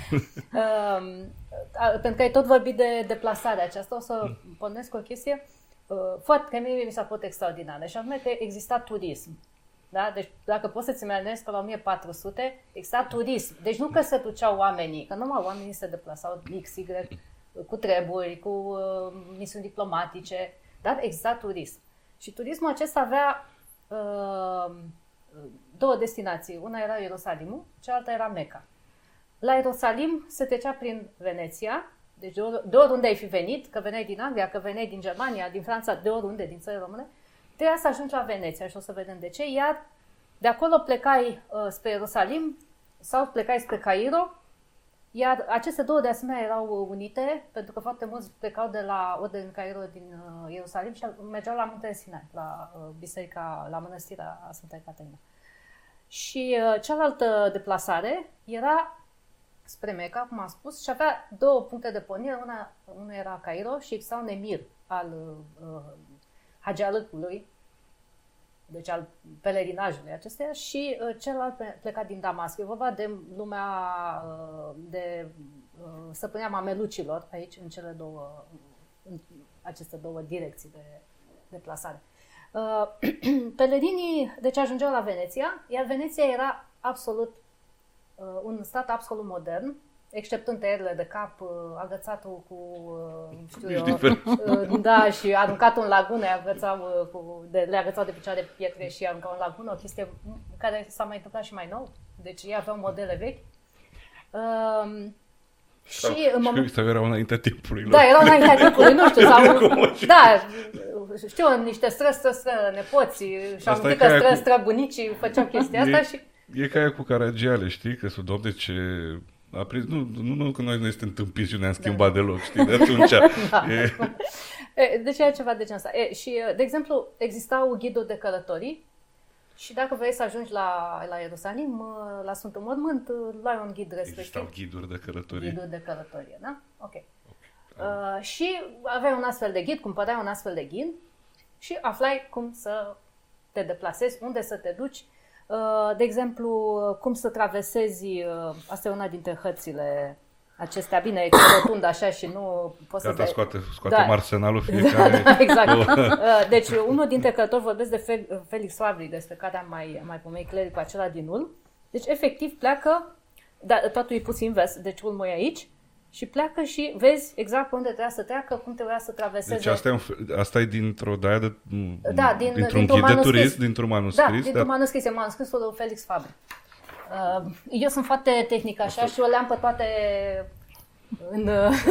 Um, pentru că ai tot vorbit de deplasarea aceasta, o să pornesc o chestie uh, foarte, că mie mi s-a părut extraordinară. Și anume că exista turism. Da? Deci dacă poți să-ți imaginezi că la o mie patru sute exista turism. Deci nu că se duceau oamenii, că numai oamenii se deplasau X Y cu treburi, cu uh, misiuni diplomatice, dar exista turism. Și turismul acesta avea uh, două destinații. Una era Ierusalimul, cealaltă era Mecca. La Ierusalim se trecea prin Veneția, deci de, or- de oriunde ai fi venit, că veneai din Anglia, că veneai din Germania, din Franța, de oriunde, din țările române, trebuia să ajungi la Veneția și o să vedem de ce, iar de acolo plecai uh, spre Ierusalim sau plecai spre Cairo Iar aceste două de asemenea erau unite, pentru că foarte mulți plecau de la ori din Cairo, din uh, Ierusalim și mergeau la Muntele Sinai, la uh, biserica, la mănăstirea Sfânta Caterina. Și uh, cealaltă deplasare era spre Meca, cum am spus, și avea două puncte de pornire, una, una era Cairo și exista un emir al uh, Hagialâcului, deci al pelerinajului acesteia, și uh, celălalt plecat din Damasc. E vorba de lumea, uh, de uh, stăpânirea mamelucilor aici, în cele două, în aceste două direcții de, de plasare. Uh, pelerinii, deci ajungeau la Veneția, iar Veneția era absolut, uh, un stat absolut modern, exceptând tăierile de cap, uh, agățatul cu, uh, știu eu, uh, da, și aruncatul în lagună, agățau, uh, cu, de, le agățau de picioare de pietre și aruncau în lagună, o chestie care s-a mai întâmplat și mai nou, deci ei aveau modele vechi. Uh, și în moment... Știu, erau înaintea timpului lor. Da, erau înaintea timpului, nu știu, sau... da, știu, niște stră, stră, stră nepoții și am că stră, stră bunicii făceau chestia asta și... E ca aia cu Caragiale, știi? Că sunt, Doamne, ce... A prins, nu, nu, nu că noi ne suntem tâmpiți și ne-am schimbat da. deloc, știi, de atunci. da. e... Deci e ceva de genul ăsta. E, și, de exemplu, existau ghiduri de călătorii și dacă vrei să ajungi la, la Ierusalim, la Sfântul Mormânt, luai un ghid respectiv. Existau ghiduri de călătorie. Ghiduri de călătorie, da? Ok. okay. Uh, și aveai un astfel de ghid, cumpărai un astfel de ghid și aflai cum să te deplasezi, unde să te duci. De exemplu, cum să traversezi, asta e una dintre hărțile acestea, bine, e rotund așa și nu poți Gata, să... scoate, scoatem da. arsenalul fiecare. da, da, exact. Deci, unul dintre călători, vorbesc de Felix Fabri, despre care am mai, mai pomenit, clericul acela din Ulm. Deci, efectiv, pleacă, da, totul e pus invers, deci Ulmul e aici, și pleacă și vezi exact pe unde trebuia să treacă, cum trebuia să traverseze. Deci asta e, un, asta e dintr-o daia de, da, din, dintr-un ghid de turist, dintr-un manuscris. Da, dintr-un da. manuscris, e manuscrisul lui Felix Fabri. Uh, eu sunt foarte tehnică așa asta. Și o le-am pe toate în...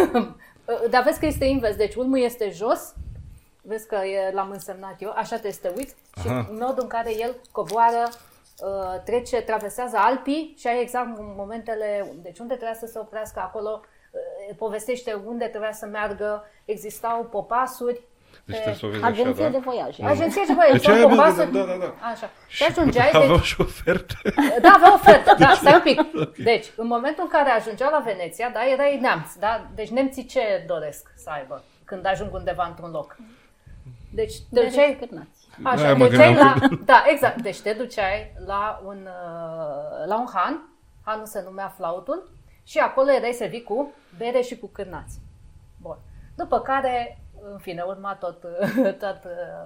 Dar vezi că este invers, deci Ulmul este jos, vezi că e, l-am însemnat eu, așa te este uiți, și modul în care el coboară, uh, trece, traversează Alpii și ai exact momentele, deci unde trebuia să se oprească acolo, povestește unde trebuia să meargă, existau popasuri. Deci pe... Agenție așa, de voiaje. Da? Agenție de voiaje. Deci popasuri... da, da, da. Așa. Și ajungeai... Aveau deci... și oferte. Da, aveau oferte, da, stai un pic. Okay. Deci, în momentul în care ajungeau la Veneția, da, erai neamț, da? Deci nemții ce doresc să aibă când ajung undeva într-un loc? Deci te duceai... Așa, da, duceai la... Da, exact. Deci te duceai la un, la un han, hanul se numea Flautul, și acolo erai servit cu bere și cu cârnați. Bun. După care, în fine, urma tot... tot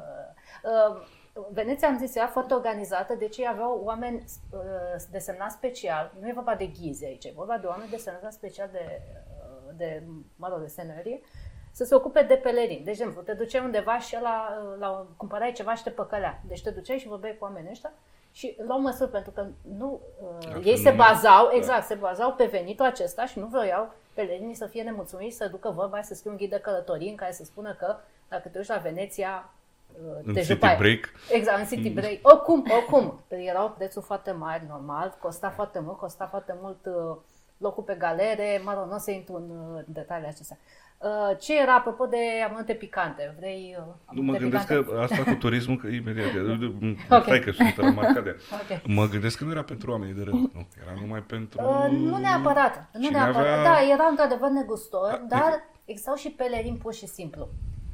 uh, Veneția, am zis, era foarte organizată, deci ei aveau oameni uh, desemnați special, nu e vorba de ghizi aici, e vorba de oameni desemnați special de, uh, de, mă rog, de senerie, să se ocupe de pelerini. De exemplu, te duceai undeva și la, la, cumpărai ceva și te păcălea. Deci te duceai și vorbeai cu oamenii ăștia și luau măsuri, pentru că nu, uh, ei se bazau, da. exact, se bazau pe venitul acesta și nu vroiau pelerinii să fie nemulțumiți, să ducă vorba, să scrie un ghid de călătorie în care să spună că dacă te duci la Veneția, în te City jupai. Break. Exact, în City Break. Oricum, oricum, erau prețuri foarte mari, normal, costa foarte mult, costa foarte mult uh, locul pe galere, mă rog, nu o să intru în uh, detaliile acestea. Uh, ce era, apropo de amănunte picante? Vrei uh, Nu, mă gândesc picante? Că asta cu turismul, că imediat, okay. Stai că sunt remarcat de okay. Mă gândesc că nu era pentru oamenii de rând, nu, era numai pentru... Uh, nu neapărat, nu neapărat, avea... da, era într-adevăr negustor, A, dar e... existau și pelerini pur și simplu.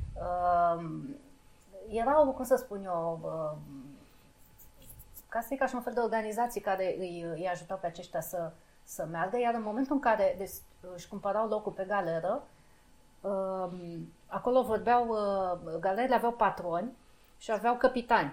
Uh, erau, cum să spun eu, uh, ca să zic așa, un fel de organizații care îi, îi ajutau pe aceștia să, să meargă, iar în momentul în care deci, își cumpărau locul pe galeră, uh, acolo vorbeau, uh, galerele aveau patroni și aveau capitani.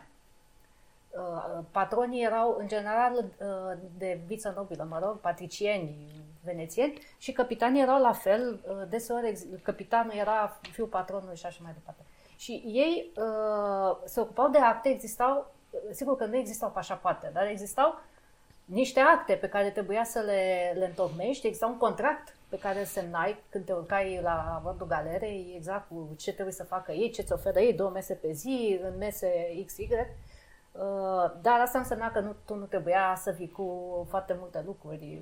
Uh, patronii erau, în general, uh, de viță nobilă, mă rog, patricieni, venețieni, și capitanii erau la fel, uh, deseori capitanul era fiul patronului și așa mai departe. Și ei uh, se ocupau de acte, existau, sigur că nu existau pașapoarte, dar existau niște acte pe care trebuia să le, le întocmești, exista un contract pe care îl semnai când te urcai la bordul galerei, exact cu ce trebuie să facă ei, ce ți oferă ei, două mese pe zi, în mese X Y, uh, dar asta însemna că nu, tu nu trebuia să vii cu foarte multe lucruri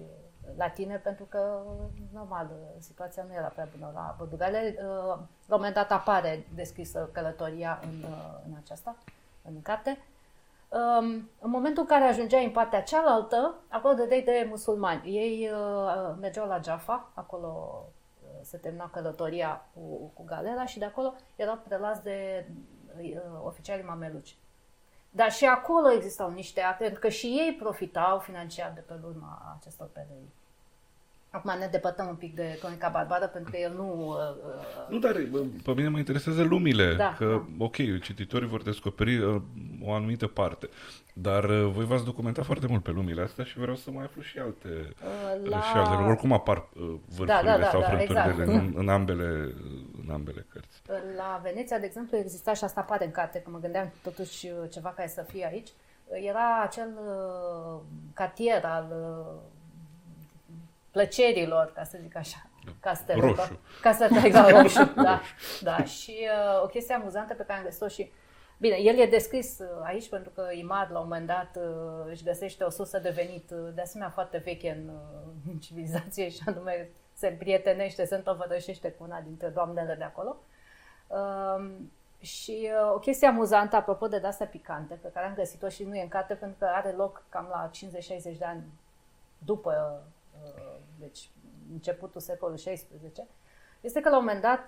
la tine, pentru că, normal, situația nu era prea bună la Pădurele. La un moment dat apare descrisă călătoria în, în aceasta, în carte. În momentul în care ajungeai în partea cealaltă, acolo dădeai de musulmani. Ei mergeau la Jaffa, acolo se termina călătoria cu, cu galera și de acolo erau prelați de oficialii mameluci. Dar și acolo existau niște acte, pentru că și ei profitau financiar de pe urma acestor pelerini. Acum ne depărtăm un pic de Cronica Barbară, pentru că el nu... Uh, nu, dar pe mine mă interesează lumile, da, că, da. ok, cititorii vor descoperi uh, o anumită parte, dar uh, voi v-ați documentat foarte mult pe lumile astea și vreau să mai aflu și alte, uh, la... și altele. Oricum apar uh, vârfurile da, da, da, sau da, frânturile exact. în, în, ambele, în ambele cărți. La Veneția, de exemplu, exista, și asta apare în carte, că mă gândeam totuși ceva care să fie aici, era acel uh, cartier al... Uh, plăcerilor, ca să zic așa. Castelul, roșu. Castelul, exact, roșu, da. Da. Și uh, o chestie amuzantă pe care am găsit-o și... Bine, el e descris uh, aici pentru că Imad, la un moment dat, uh, își găsește o sursă de venit, uh, de asemenea foarte veche în, uh, în civilizație, și anume se prietenește, se întovărășește cu una dintre doamnele de acolo. Uh, și uh, o chestie amuzantă, apropo de de-astea picante, pe care am găsit-o și nu e în carte, pentru că are loc cam la cincizeci șaizeci de ani după... deci începutul secolului șaisprezece, este că la un moment dat,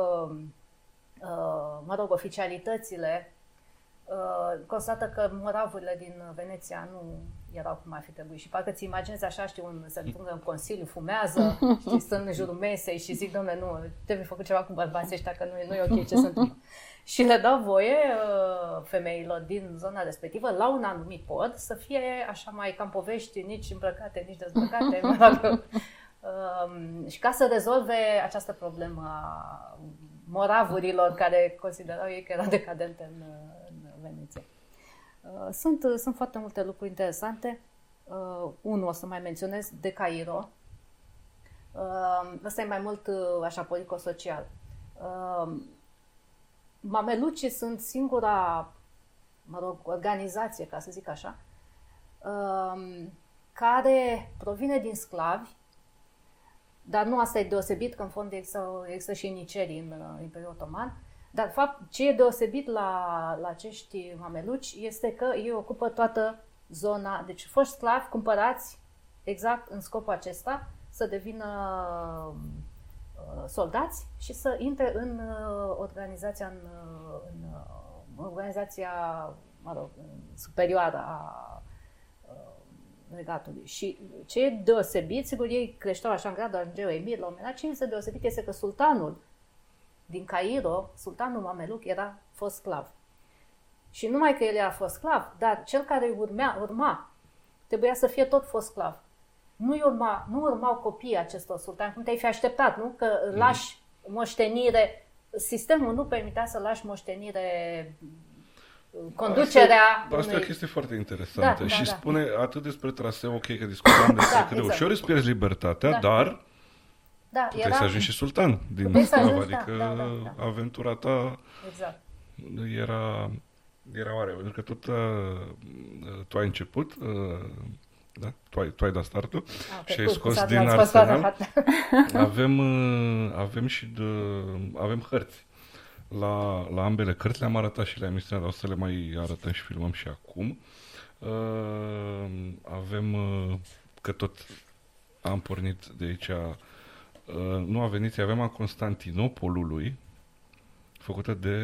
mă rog, oficialitățile constată că moravurile din Veneția nu erau cum ar fi trebuit. Și parcă ți imaginezi așa, știi, un, se întâmplă în consiliu, fumează, știi, stând în jurul mesei și zic, dom'le, nu, trebuie făcut ceva cu bărbații ăștia, că nu, nu e ok ce se întâmplă. Și le dau voie femeilor din zona respectivă, la un anumit pod, să fie așa mai cam povești, nici îmbrăcate, nici dezbrăcate, mă rog. Um, și ca să rezolve această problemă a moravurilor care considerau ei că erau decadente în, în Veneția. Uh, sunt, sunt foarte multe lucruri interesante. Uh, unul o să mai menționez, de Cairo. Uh, ăsta e mai mult uh, așa politico-social. Uh, Mamelucii sunt singura, mă rog, organizație, ca să zic așa, uh, care provine din sclavi. Dar nu asta e deosebit, că în fond există, există și nicerii în uh, Imperiul Otoman. Dar fapt, ce e deosebit la, la acești mameluci este că ei ocupă toată zona. Deci foști sclavi cumpărați exact în scopul acesta, să devină uh, soldați și să intre în uh, organizația, în, uh, în uh, organizația, mă rog, superioară a regatului. Și ce e deosebit, sigur, ei creșteau așa în gradul, ajungeau emir, la un moment dat, ce este deosebit este că sultanul din Cairo, sultanul mameluc, era fost sclav. Și numai că el era fost sclav, dar cel care urmea, urma trebuia să fie tot fost sclav. Nu urma, nu urmau copiii acestor sultani, cum te-ai fi așteptat, nu? Că lași moștenire, sistemul nu permitea să lași moștenire conducerea... Asta, asta unui... e o chestie foarte interesantă, da, și da, spune da. atât despre traseu, ok, că discutam despre da, cât de exact. ușor îți pierzi libertatea, da. dar da, puteai era... să ajungi și sultan din sclav, adică da, da, da, da. aventura ta exact. era, era mare, pentru că tot uh, tu ai început, uh, da? tu, ai, tu ai dat startul ah, și ai scos din arsenal. avem, uh, avem și de, avem hărți. La, la ambele cărți le-am arătat și la emisiunea, dar o să le mai arătăm și filmăm și acum. Uh, avem, uh, că tot am pornit de aici, uh, nu a Veneției, avem a Constantinopolului, făcută de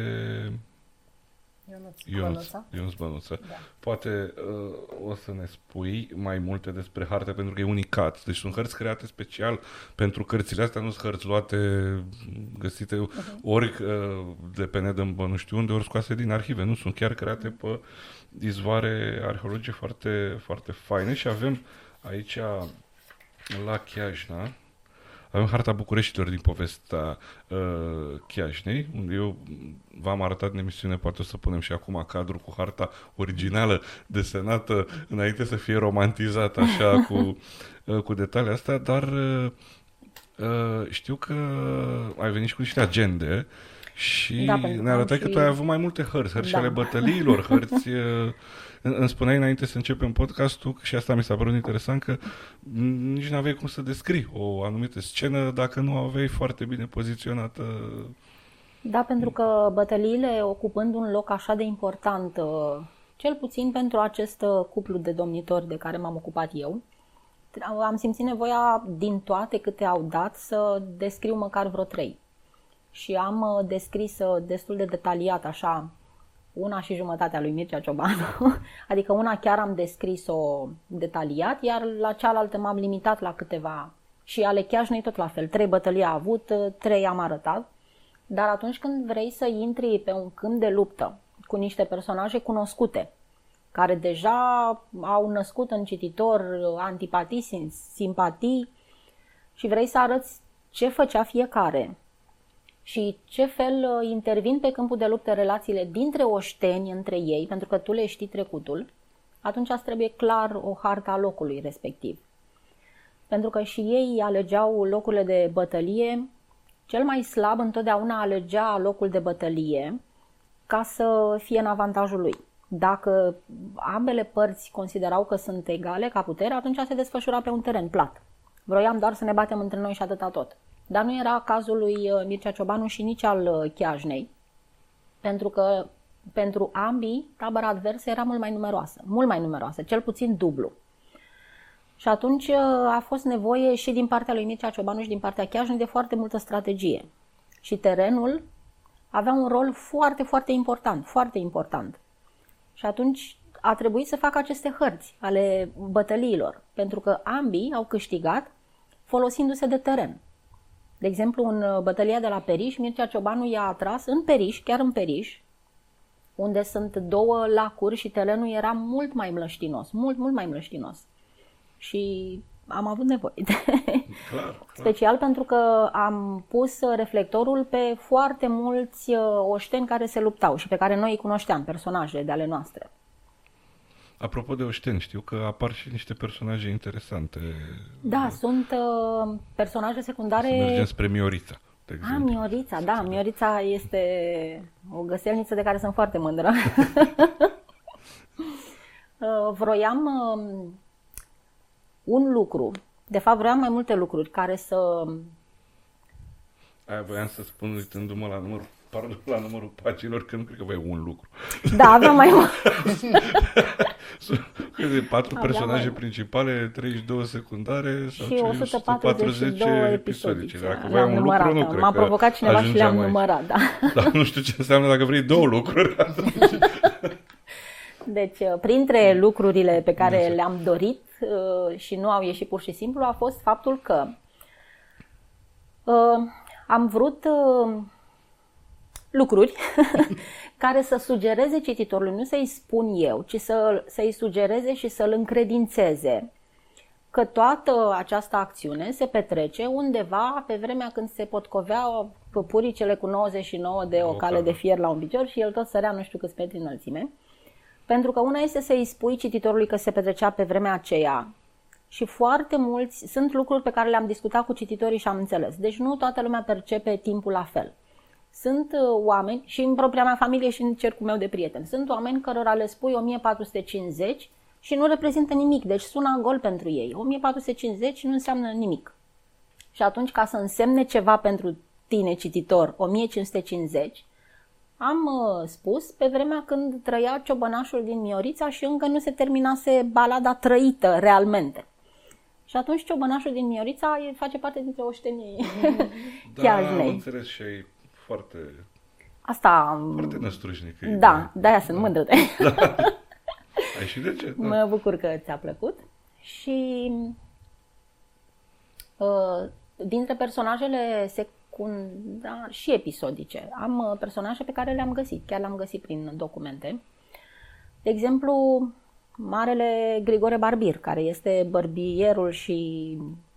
Ionuț, Ionuț Bănuță. Da. Poate uh, o să ne spui mai multe despre harte, pentru că e unicat. Deci sunt hărți create special pentru cărțile astea, nu sunt hărți luate, găsite uh-huh. ori uh, de pe Nedâmbă, nu știu unde, ori scoase din arhive. Nu, sunt chiar create uh-huh. pe izvoare arheologice foarte, foarte faine. Și avem aici la Chiajna, avem harta Bucureștilor din povestea uh, Chiajnei, unde eu v-am arătat în emisiune, poate o să punem și acum cadru cu harta originală desenată înainte să fie romantizată așa cu, uh, cu detaliile astea, dar uh, uh, știu că ai venit și cu niște agende și Da, ne arătai și... că tu ai avut mai multe hărți, hărți da. ale bătăliilor, hărți... Îmi spuneai înainte să începem podcastul, și asta mi s-a părut interesant, că nici nu aveai cum să descrii o anumită scenă dacă nu aveai foarte bine poziționată. Da, pentru că bătăliile, ocupând un loc așa de important, cel puțin pentru acest cuplu de domnitori de care m-am ocupat eu, am simțit nevoia din toate câte au dat să descriu măcar vreo trei. Și am descris destul de detaliat așa una și jumătatea lui Mircea Ciobanu, adică una chiar am descris-o detaliat, iar la cealaltă m-am limitat la câteva. Și ale Chiajnei tot la fel, trei bătălii a avut, trei am arătat, dar atunci când vrei să intri pe un câmp de luptă cu niște personaje cunoscute, care deja au născut în cititor antipatii, simpatii și vrei să arăți ce făcea fiecare și ce fel intervin pe câmpul de luptă relațiile dintre oșteni între ei, pentru că tu le știi trecutul, atunci îți trebuie clar o hartă a locului respectiv. Pentru că și ei alegeau locurile de bătălie, cel mai slab întotdeauna alegea locul de bătălie ca să fie în avantajul lui. Dacă ambele părți considerau că sunt egale ca putere, atunci se desfășura pe un teren plat. Vroiam doar să ne batem între noi și atâta tot. Dar nu era cazul lui Mircea Ciobanu și nici al Chiajnei, pentru că pentru ambii tabăra adversă era mult mai numeroasă, mult mai numeroasă, cel puțin dublu. Și atunci a fost nevoie și din partea lui Mircea Ciobanu și din partea Chiajnei de foarte multă strategie. Și terenul avea un rol foarte, foarte important, foarte important. Și atunci a trebuit să facă aceste hărți ale bătăliilor, pentru că ambii au câștigat folosindu-se de teren. De exemplu, în bătălia de la Periș, Mircea Ciobanu i-a atras în Periș, chiar în Periș, unde sunt două lacuri și terenul era mult mai mlăștinos, mult, mult mai mlăștinos. Și am avut nevoie de... Clar, clar. Special pentru că am pus reflectorul pe foarte mulți oșteni care se luptau și pe care noi îi cunoșteam, personaje de ale noastre. Apropo de oșteni, știu că apar și niște personaje interesante. Da, sunt uh, personaje secundare... Să mergem spre Miorița, de exemplu. Ah, Miorița, da, Miorița este o găselniță de care sunt foarte mândră. Vroiam uh, un lucru, de fapt vroiam mai multe lucruri care să... Aia voiam să spun uitându-mă la numărul, pardon, la numărul paginilor, că nu cred că voi un lucru. Da, aveam mai mult. De patru Aveam personaje mai... principale, treizeci și doi secundare sau și o sută patruzeci și două episodice. Dacă voiam un numărat, lucru, nu cred m-a provocat cineva și le-am aici. numărat, da. Dar nu știu ce înseamnă dacă vrei două lucruri. Deci, printre lucrurile pe care le-am dorit și nu au ieșit pur și simplu, a fost faptul că uh, am vrut uh, lucruri care să sugereze cititorului, nu să-i spun eu, ci să, să-i sugereze și să-l încredințeze că toată această acțiune se petrece undeva pe vremea când se potcoveau păpuricele cu nouăzeci și nouă de o cale de fier la un picior și el tot sărea nu știu câți metri înălțime. Pentru că una este să-i spui cititorului că se petrecea pe vremea aceea și foarte mulți, sunt lucruri pe care le-am discutat cu cititorii și am înțeles. Deci nu toată lumea percepe timpul la fel. Sunt oameni, și în propria mea familie și în cercul meu de prieteni, sunt oameni cărora le spui o mie patru sute cincizeci și nu reprezintă nimic, deci sună gol pentru ei. o mie patru sute cincizeci nu înseamnă nimic. Și atunci, ca să însemne ceva pentru tine, cititor, o mie cinci sute cincizeci, am uh, spus pe vremea când trăia ciobănașul din Miorița și încă nu se terminase balada trăită realmente. Și atunci ciobănașul din Miorița face parte dintre oștenii Da, Chiajnei. am înțeles și ai foarte, Asta, foarte năstrușnic. Da, de-aia sunt mândră de. Da. Ai și de ce? Da. Mă bucur că ți-a plăcut. Și uh, dintre personajele secundare și episodice, am personaje pe care le-am găsit, chiar le-am găsit prin documente. De exemplu, Marele Grigore Barbir, care este bărbierul și,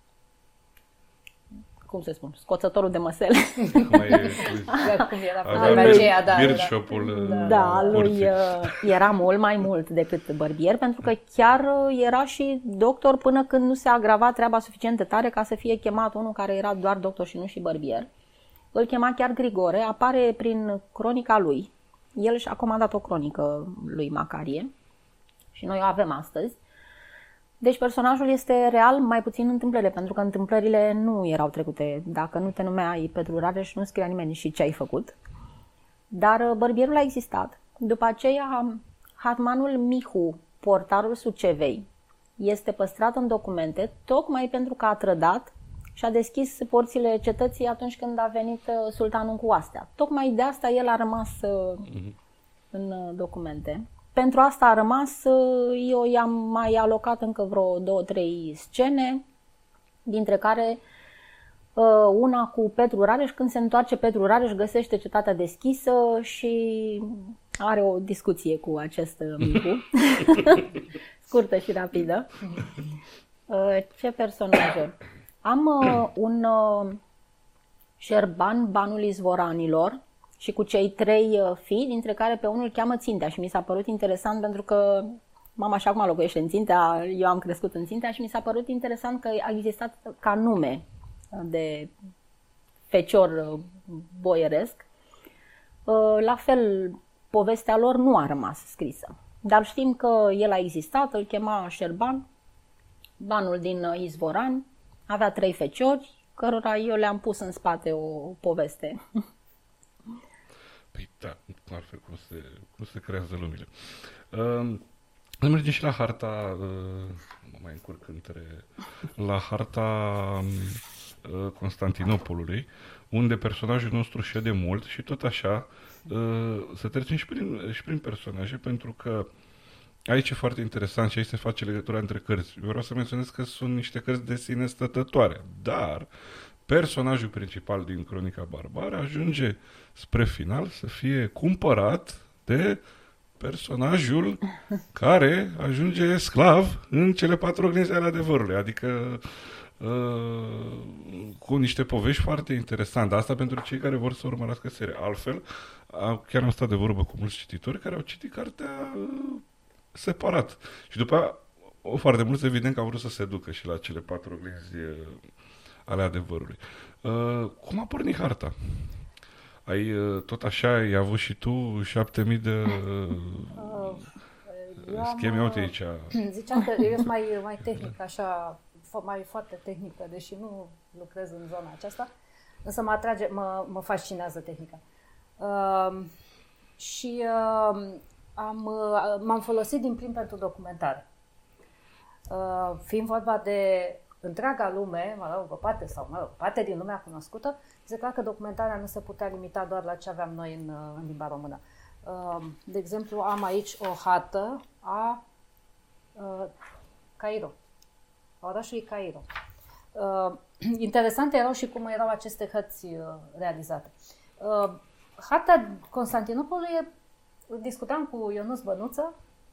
cum se spun, scoțătorul de măsele. Cum e, cum era pe aceea, da. Beard shop-ul. Da, lui era mult mai mult decât bărbier, pentru că chiar era și doctor până când nu se agrava treaba suficient de tare ca să fie chemat unul care era doar doctor și nu și bărbier. îl chema chiar Grigore, apare prin cronica lui. El și-a comandat o cronică lui Macarie și noi o avem astăzi. Deci personajul este real, mai puțin întâmplările, pentru că întâmplările nu erau trecute. Dacă nu te numeai Petru Rareș, nu scria nimeni și ce ai făcut. Dar bărbierul a existat. După aceea, Hartmanul Mihu, portarul Sucevei, este păstrat în documente tocmai pentru că a trădat și a deschis porțile cetății atunci când a venit sultanul cu oastea. Tocmai de asta el a rămas uh-huh. în documente. Pentru asta a rămas, eu i-am mai alocat încă vreo două, trei scene, dintre care uh, una cu Petru Rareș. Când se întoarce Petru Rareș, găsește cetatea deschisă și are o discuție cu acest Mihu, scurtă și rapidă. Uh, ce personaje? Am uh, un uh, Șerban, banul izvoranilor, și cu cei trei fii, dintre care pe unul îl cheamă Țintea și mi s-a părut interesant pentru că mama și acum locuiește în Țintea, eu am crescut în Țintea și mi s-a părut interesant că a existat ca nume de fecior boieresc. La fel, povestea lor nu a rămas scrisă, dar știm că el a existat, îl chema Șerban, banul din Izvoran, avea trei feciori, cărora eu le-am pus în spate o poveste. Păi da, altfel cum se, cum se creează lumile. Uh, mergem și la harta, uh, mă mai încurc între, la harta uh, Constantinopolului, unde personajul nostru șede mult și tot așa uh, să trecem și prin, și prin personaje, pentru că aici e foarte interesant și aici se face legătura între cărți. Eu vreau să menționez că sunt niște cărți de sine stătătoare, dar personajul principal din Cronica Barbară ajunge spre final să fie cumpărat de personajul care ajunge sclav în cele patru oglinzi ale adevărului, adică uh, cu niște povești foarte interesante. Asta pentru cei care vor să urmărească seria. Altfel, chiar am stat de vorbă cu mulți cititori care au citit cartea uh, separat. Și după aia, foarte mulți evident că au vrut să se ducă și la cele patru oglinzi uh, ale adevărului. Uh, cum a pornit harta? Ai, uh, tot așa, ai avut și tu șapte mii de uh, scheme, uite aici. Ziceam că eu sunt mai, mai tehnic, așa, mai foarte tehnică, deși nu lucrez în zona aceasta, însă mă atrage, mă, mă fascinează tehnica. Uh, și uh, am, uh, m-am folosit din plin pentru documentare. Uh, fiind vorba de întreaga lume, mă rog, o parte sau mă rog, parte din lumea cunoscută, zic că documentarea nu se putea limita doar la ce aveam noi în, în limba română. De exemplu, am aici o hartă a Cairo, a orașului Cairo. Interesante erau și cum erau aceste hărți realizate. Harta Constantinopolului, discutam cu Ionuț Bănuță,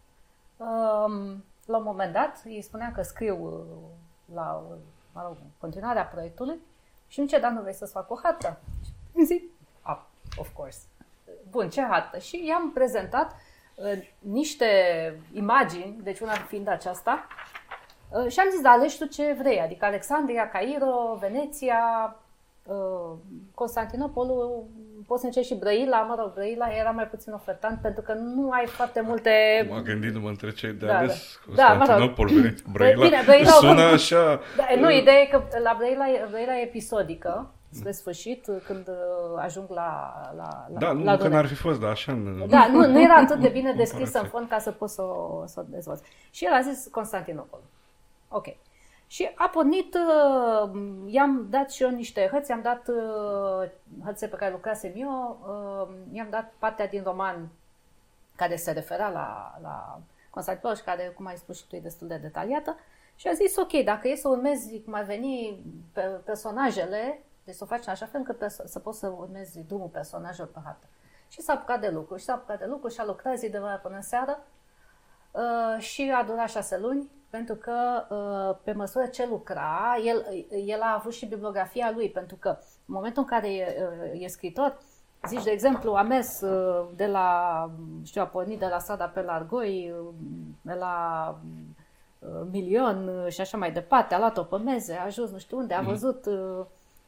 la un moment dat, îi spunea că scriu la, mă rog, continuarea proiectului și nu ce, dar nu vrei să-ți fac o hartă? Și zic, ah, of course. Bun, ce hartă? Și i-am prezentat uh, niște imagini, deci una fiind aceasta, uh, și am zis, da, alegi tu ce vrei, adică Alexandria, Cairo, Veneția, uh, Constantinopolul, poți să încerci și Brăila, mă rog, Brăila era mai puțin ofertant pentru că nu ai foarte multe... M-a gândit-mă între ce de da, ales da. Constantinopol, da, mă rog. Brăila, Bine, Brăila sună așa... Da, nu, ideea e că la Brăila, Brăila e episodică, spre sfârșit, când ajung la... la, la da, nu la că n-ar fi fost, dar așa... În... Da, nu, nu era atât de bine descrisă în fond ca să poți să o, să o dezvolți. Și el a zis Constantinopol. Ok. Și a pornit, i-am dat și eu niște hărți, i-am dat hărțile pe care lucrasem eu, i-am dat partea din roman care se refera la, la Constantinopol și care, cum ai spus și tu, e destul de detaliată. Și a zis, ok, dacă e să urmezi cum ar veni pe personajele, deci să o faci în așa fel încât să poți să urmezi drumul personajelor pe hartă. Și s-a apucat de lucru, și s-a apucat de lucru și a lucrat zi de vară până în seară și a durat șase luni. Pentru că, pe măsură ce lucra, el, el a avut și bibliografia lui, pentru că în momentul în care e, e scritor, zici, de exemplu, a mers de la, știu, a pornit de la strada pe la Argoi, de la Milion și așa mai departe, a luat-o pe meze, a ajuns nu știu unde, a văzut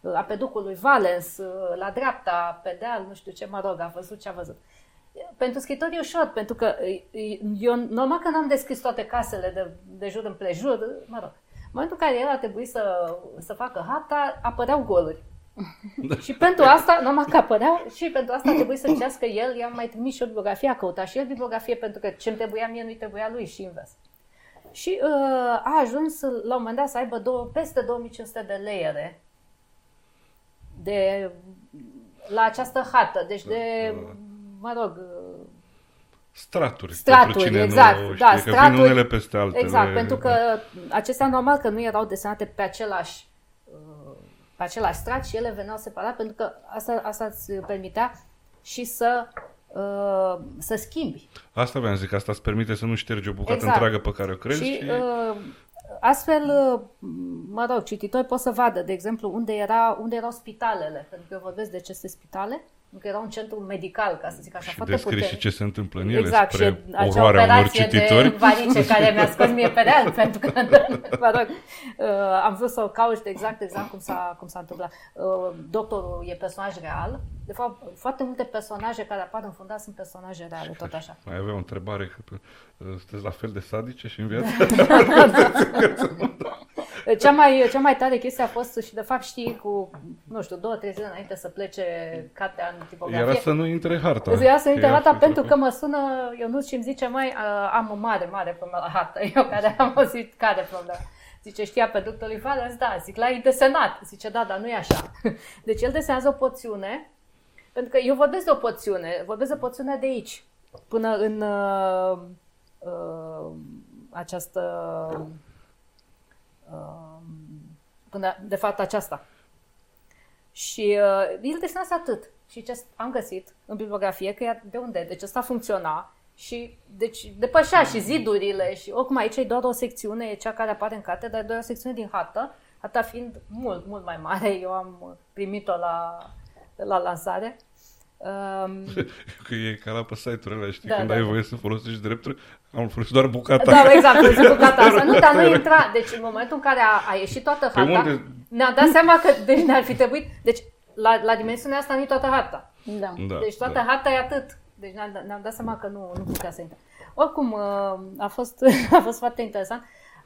apeducul lui Valens, la dreapta, pe deal, nu știu ce, mă rog, a văzut ce a văzut. Pentru scriitori e ușor, pentru că eu normal că n-am descris toate casele de, de jur împrejur, mă rog. În momentul în care el a trebuit să, să facă harta, apăreau goluri. Da. Și pentru asta, normal că apăreau, și pentru asta a trebuit să cească el, i-am mai trimis și o bibliografie, a căutat și el bibliografie, pentru că ce-mi trebuia mie nu-i trebuia lui și invers. Și uh, a ajuns la un moment dat să aibă două, peste două mii cinci sute de layere de, la această hartă, deci de, mă rog, straturi. Straturi, cine exact. Nu da, știe, straturi, că vin unele peste altele. Exact, pentru că acestea normal că nu erau desenate pe același, pe același strat și ele veneau separat, pentru că asta, asta îți permitea și să, să schimbi. Asta v-am zis, că asta îți permite să nu ștergi o bucată exact. întreagă pe care o crezi. Și, și... astfel, mă rog, cititori pot să vadă, de exemplu, unde, era, unde erau spitalele, pentru că eu vorbesc de aceste spitale, că era un centru medical, ca să zic așa, și foarte puternic. și ce se întâmplă în ele, exact, spre și acea oroarea unor operație cititori. de varice care mi-a scos mie pe real, pentru că, mă rog, uh, am vrut să o caut exact, exact cum s-a, cum s-a întâmplat. Uh, doctorul e personaj real. De fapt, foarte multe personaje care apar în fundat sunt personaje reale, tot așa. Mai avea o întrebare, că sunteți la fel de sadice și în viață? Cea mai, cea mai tare chestie a fost și de fapt știi cu, nu știu, două, trei zile înainte să plece cartea în tipografie. Era să nu intre harta. Era să nu intre harta pentru că mă sună Ionuț și îmi zice, mai am o mare, mare problemă la hartă. Eu care am auzit care problemă. Zice, știa pe doctorul Valens? Da. Zic, l-ai desenat. Zice, da, dar nu e așa. Deci el desenează o poțiune, pentru că eu vorbesc de o poțiune, vorbesc de poțiunea de aici, până în uh, uh, această... până de fapt aceasta. Și uh, el desenează atât. Și ce am găsit în bibliografie, că de unde? Deci ăsta funcționa și deci depășea și zidurile și oricum aici e doar o secțiune, e cea care apare în carte, dar e doar o secțiune din hartă, harta fiind mult, mult mai mare. Eu am primit-o la, la lansare. Um, că e ca la pe site-urile alea, știi, da, când da, ai da. voie să folosești drepturi, am folosit doar bucata. Da, exact, folosit bucata asta. Nu, dar nu intra. Deci în momentul în care a, a ieșit toată harta, unde... ne-a dat seama că deci ne-ar fi trebuit, deci la, la dimensiunea asta nu-i toată harta. Da. Da, deci toată da. harta e atât. Deci ne-am, ne-am dat seama că nu, nu putea să intre. Oricum, a fost, a fost foarte interesant.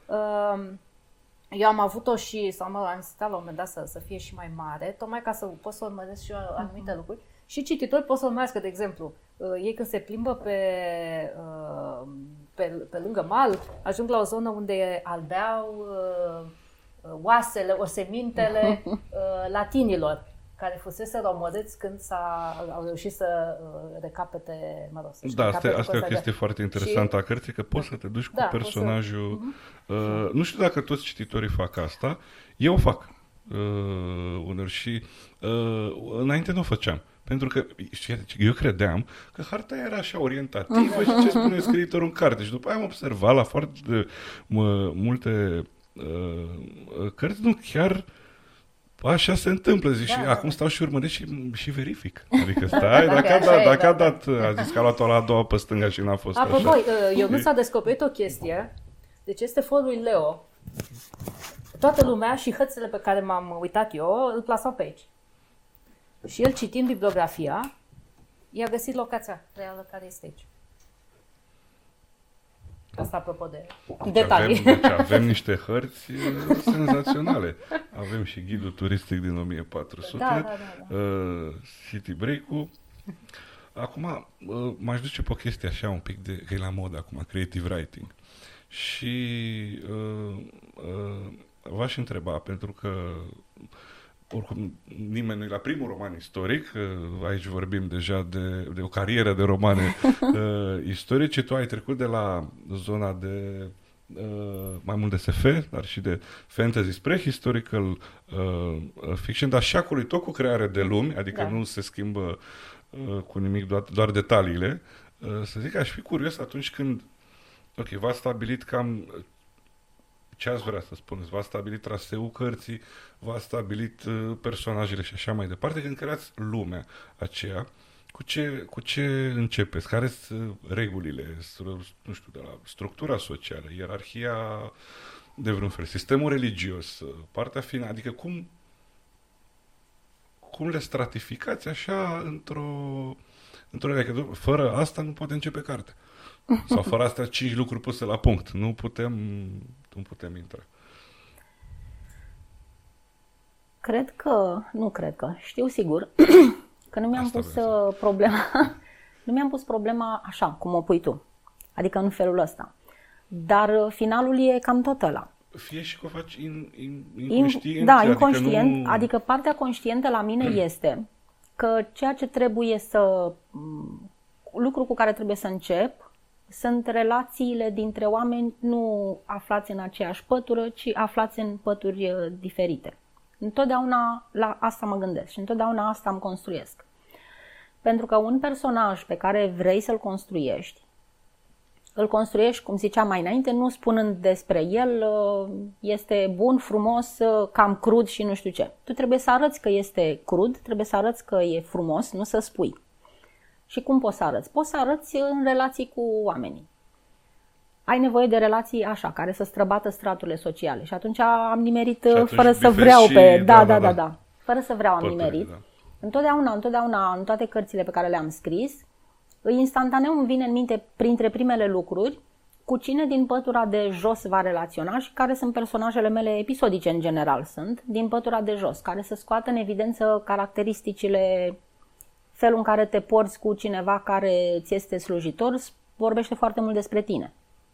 Eu am avut-o și, sau mă, am insistat la un moment dat să, să fie și mai mare, tocmai ca să pot să urmăresc și eu anumite lucruri. Și cititori pot să urmărească, de exemplu, ei când se plimbă pe, pe, pe lângă mal, ajung la o zonă unde albeau oasele, osemintele latinilor, care fusese omorâți când s-a, au reușit să recapete, mă rog, să-și Da, recapete asta, asta e o chestie de... foarte interesantă și... a cărții, că poți să te duci da, cu personajul. Să... Uh, nu știu dacă toți cititorii fac asta, eu o fac. Uh, uneori și uh, înainte nu o făceam. Pentru că eu credeam că harta era așa orientativă și ce spune scriitorul în carte. Și după aia am observat la foarte mă, multe uh, cărți, nu chiar așa se întâmplă. Zic, da, și da, acum stau și urmăresc și, și verific. Adică stai, dacă, dacă, a dat, dacă a dat, a zis că a luat-o la a doua pe stânga și n-a fost Apropo, așa. eu nu s-a descoperit o chestie. Deci este forul lui Leo. Toată lumea și hărțile pe care m-am uitat eu îl plasau pe aici. Și el, citind bibliografia, i-a găsit locația reală care este aici. Asta apropo de deci detalii. Avem, deci avem niște hărți senzaționale. Avem și ghidul turistic din o mie patru sute, da, da, da, da. Uh, City Break-ul. Acum uh, m-aș duce pe o chestie așa un pic de, că e la modă acum, creative writing. Și uh, uh, v-aș întreba, pentru că oricum nimeni nu e la primul roman istoric, aici vorbim deja de, de o carieră de romane uh, istorice, tu ai trecut de la zona de uh, mai mult de S F, dar și de fantasy spre historical uh, fiction, dar și acolo tot cu creare de lumi, adică da. Nu se schimbă uh, cu nimic, doar, doar detaliile. Uh, să zic, aș fi curios atunci când ok, v-ați stabilit cam ce ați vrea să spuneți, v-ați stabilit traseul cărții, v-ați stabilit uh, personajele și așa mai departe, când creați lumea aceea, cu ce, cu ce începeți? Care sunt regulile, nu știu, de la structura socială, ierarhia de vreun fel, sistemul religios, partea finală, adică cum cum le stratificați așa într-o, într-o reacție. Fără asta nu poate începe cartea. Sau fără astea cinci lucruri puse la punct. Nu putem, nu putem intra. Cred că, nu cred că, știu sigur că nu mi-am Asta pus vreau problema, nu mi-am pus problema așa, cum o pui tu. Adică în felul ăsta. Dar finalul e cam tot ăla. Fie și că o faci in, in, inconștient. Da, inconștient. Adică, nu... adică partea conștientă la mine este că ceea ce trebuie să... lucru cu care trebuie să încep sunt relațiile dintre oameni nu aflați în aceeași pătură, ci aflați în pături diferite. Întotdeauna la asta mă gândesc și întotdeauna asta îmi construiesc. Pentru că un personaj pe care vrei să-l construiești, îl construiești, cum ziceam mai înainte, nu spunând despre el, este bun, frumos, cam crud și nu știu ce. Tu trebuie să arăți că este crud, trebuie să arăți că e frumos, nu să spui. Și cum poți să arăți? Poți să arăți în relații cu oamenii. Ai nevoie de relații așa, care să străbată straturile sociale. Și atunci am nimerit atunci fără să vreau și... pe... Da, da, da, da, da. Fără să vreau am Tot nimerit. Da. Întotdeauna, întotdeauna, în toate cărțile pe care le-am scris, instantaneu îmi vine în minte, printre primele lucruri, cu cine din pătura de jos va relaționa și care sunt personajele mele episodice în general sunt, din pătura de jos, care să scoată în evidență caracteristicile, felul în care te porți cu cineva care ți este slujitor, vorbește foarte mult despre tine.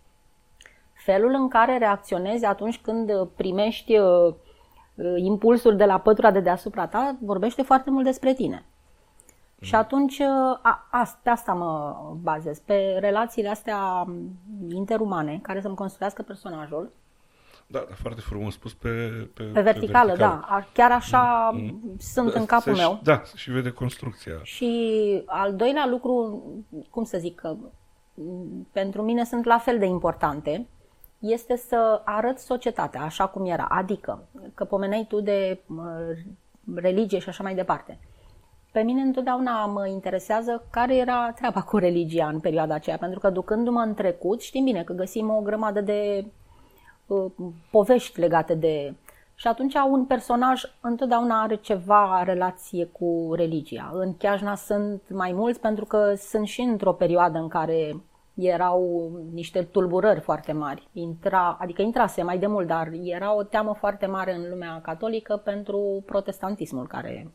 Felul în care reacționezi atunci când primești uh, impulsuri de la pătura de deasupra ta, vorbește foarte mult despre tine. Mm. Și atunci a, a, pe asta mă bazez, pe relațiile astea interumane, care să-mi construiască personajul. Da, dar foarte frumos spus pe Pe, pe verticală, pe verticală. Da. Chiar așa mm. sunt da, în capul se, meu. Da, și vede construcția. Și al doilea lucru, cum să zic, că pentru mine sunt la fel de importante, este să arăt societatea așa cum era. Adică, că pomeneai tu de religie și așa mai departe. Pe mine întotdeauna mă interesează care era treaba cu religia în perioada aceea, pentru că ducându-mă în trecut, știm bine că găsim o grămadă de uh, povești legate de... Și atunci un personaj întotdeauna are ceva relație cu religia. În Chiajna sunt mai mulți pentru că sunt și într-o perioadă în care erau niște tulburări foarte mari. Intra, adică intrase mai de mult, dar era o teamă foarte mare în lumea catolică pentru protestantismul care...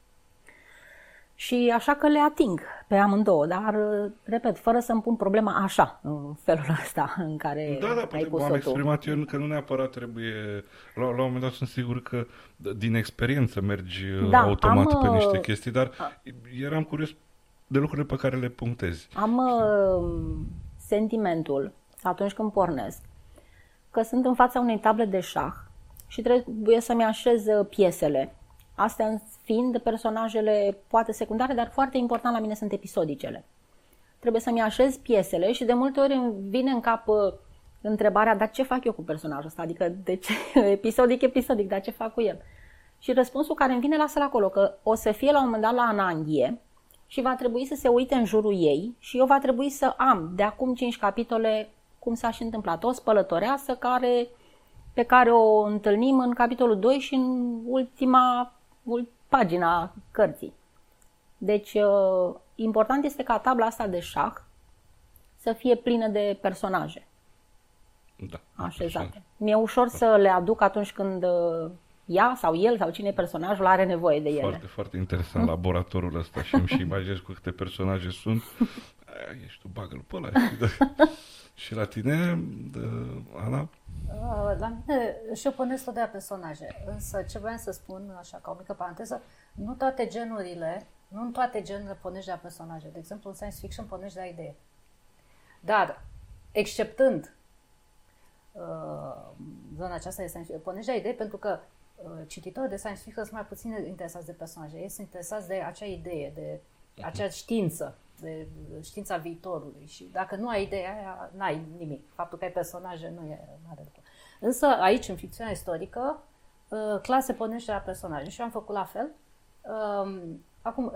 Și așa că le ating pe amândouă, dar, repet, fără să-mi pun problema așa, în felul ăsta în care da, da, ai pus-o am tu. exprimat eu că nu neapărat trebuie, la, la un moment dat sunt sigur că din experiență mergi da, automat am, pe niște chestii, dar eram curios de lucrurile pe care le punctezi. Am uh, sentimentul, atunci când pornesc, că sunt în fața unei table de șah și trebuie să-mi așez piesele. Astea fiind personajele poate secundare, dar foarte important la mine sunt episodicele. Trebuie să-mi așez piesele și de multe ori îmi vine în cap întrebarea, dar ce fac eu cu personajul ăsta? Adică de ce? Episodic, episodic, dar ce fac cu el? Și răspunsul care îmi vine, lasă-l acolo, că o să fie la un moment dat la ananghie și va trebui să se uite în jurul ei și eu va trebui să am de acum cinci capitole cum s-a și întâmplat. O spălătoreasă care, pe care o întâlnim în capitolul doi și în ultima pagina cărții. Deci, important este ca tabla asta de șah să fie plină de personaje da, așezate. Mi-e ușor da. să le aduc atunci când ea sau el sau cine personajul are nevoie de ele. Foarte, foarte interesant laboratorul ăsta și îmi și imaginez cu câte personaje sunt. Aia, ești tu, bagă-l pe ăla. Și la tine, Ana? La mine și eu pornesc tot de la personaje, însă ce vreau să spun, așa ca o mică paranteză, nu toate genurile, nu în toate genurile pornești de la personaje. De exemplu, în science fiction pornești de la idee. Dar, exceptând uh, zona aceasta de science fiction, pornești de la idee pentru că uh, cititorii de science fiction sunt mai puțin interesați de personaje. Ei sunt interesați de acea idee, de acea știință, de știința viitorului și dacă nu ai ideea aia, n-ai nimic. Faptul că ai personaje nu e mare lucru. Însă aici, în ficțiunea istorică, clar se pornește la personaje și eu am făcut la fel. Acum,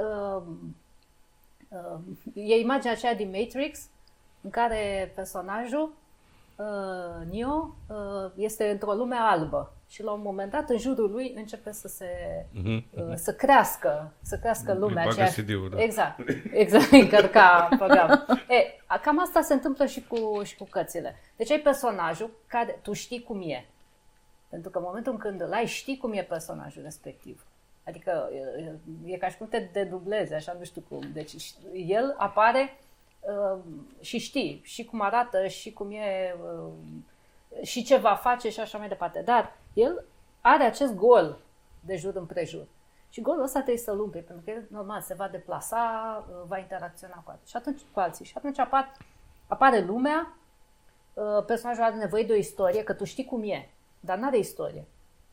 e imaginea aceea din Matrix în care personajul Neo este într-o lume albă și la un moment dat în jurul lui începe să se uh-huh, uh-huh. să crească, să crească lumea aceea. C D-ul, da. Exact. Exact, încărca program. E, cam asta se întâmplă și cu și cu cărțile. Deci ai personajul care tu știi cum e. Pentru că în momentul când îl ai, știi cum e personajul respectiv. Adică e, e ca și cum te dedublezi, așa nu știu cum. Deci el apare uh, și știi și cum arată și cum e uh, și ce va face și așa mai departe. Dar el are acest gol de jur împrejur. Și golul ăsta trebuie să-l umple, pentru că el normal se va deplasa, va interacționa cu alții. Și atunci cu alții. Și atunci apar, apare lumea, personajul are nevoie de o istorie, că tu știi cum e, dar n-are istorie.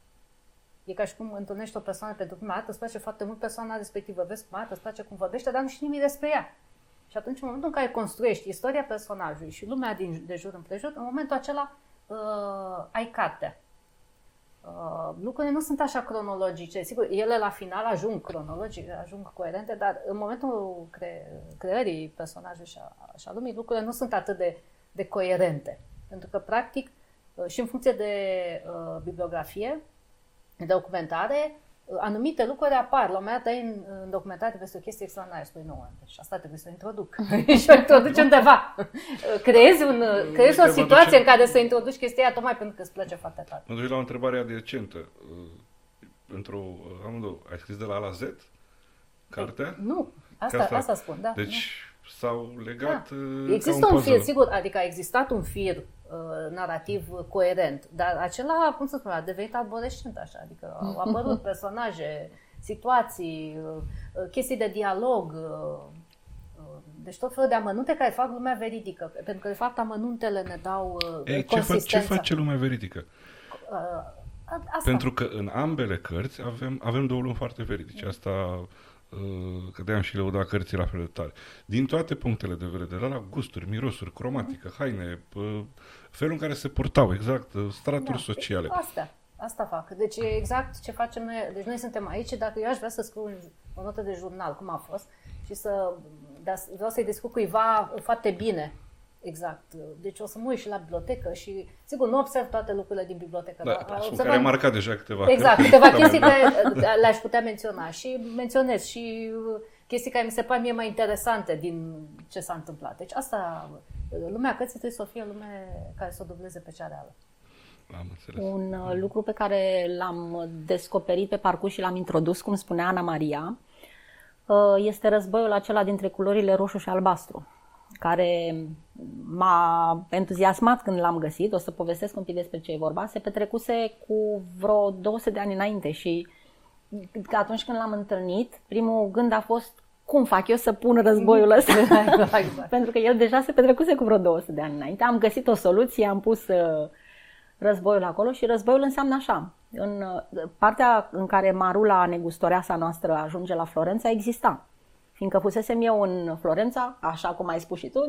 E ca și cum întâlnești o persoană pentru prima dată, îți place foarte mult persoana respectivă, vezi cum arată, îți place cum vorbește, dar nu știi nimic despre ea. Și atunci, în momentul în care construiești istoria personajului și lumea din, de jur împrejur, în momentul acela uh, ai cartea. Uh, lucrurile nu sunt așa cronologice. Sigur, ele la final ajung cronologice, ajung coerente, dar în momentul cre- creării personajului și a, și a lumii, lucrurile nu sunt atât de, de coerente. Pentru că, practic, uh, și în funcție de uh, bibliografie, de documentare, anumite lucruri apar. La un moment dat, în, în documentare vezi o chestie extraordinară, spui, nu, și asta trebuie să o introduc. Și o introduci undeva. Creezi, un, creezi o situație duce... în care să introduci chestia aia, tocmai pentru că îți place foarte tare. Mă duci la o întrebare adiacentă. Într-o, amândouă, ai scris de la A la Z? Cartea? Nu, asta, asta, asta spun, da. Deci nu. S-au legat da. Există un, un fir, sigur, adică a existat un fir uh, narrativ coerent, dar acela, cum să spun, a devenit arborescent așa, adică au apărut personaje, situații, uh, chestii de dialog, uh, uh, deci tot felul de amănunte care fac lumea veridică, pentru că de fapt amănuntele ne dau uh, Ei, consistența. Ce, fa- ce face lumea veridică? Uh, asta. Pentru că în ambele cărți avem, avem două lumi foarte veridice, asta... că de-am și lăuda cărții la fel de tare. Din toate punctele de vedere, la gusturi, mirosuri, cromatică, haine, felul în care se purtau, exact, straturi da, sociale. Asta, asta fac. Deci exact ce facem noi. Deci noi suntem aici, dacă eu aș vrea să scriu o notă de jurnal, cum a fost, și să vreau să-i descurc cuiva foarte bine. Exact. Deci o să mă uit și la bibliotecă și, sigur, nu observ toate lucrurile din bibliotecă. Da, sunt care ai marcat deja câteva Exact, cărți. câteva chestii care le-aș putea menționa și menționez și chestii care mi se par mie mai interesante din ce s-a întâmplat. Deci asta, lumea cărții trebuie să fie lume care să o dubleze pe cea reală. Am înțeles. Un uh, lucru pe care l-am descoperit pe parcurs și l-am introdus, cum spunea Ana Maria, uh, este războiul acela dintre culorile roșu și albastru, care m-a entuziasmat când l-am găsit. O să povestesc un pic despre ce e vorba. Se petrecuse cu vreo două sute de ani înainte și atunci când l-am întâlnit, primul gând a fost cum fac eu să pun războiul ăsta? Pentru că el deja se petrecuse cu vreo două sute de ani înainte. Am găsit o soluție, am pus războiul acolo și războiul înseamnă așa. În partea în care Marula, negustoreasa noastră, ajunge la Florența, exista. Fiindcă fusesem eu în Florența, așa cum ai spus și tu,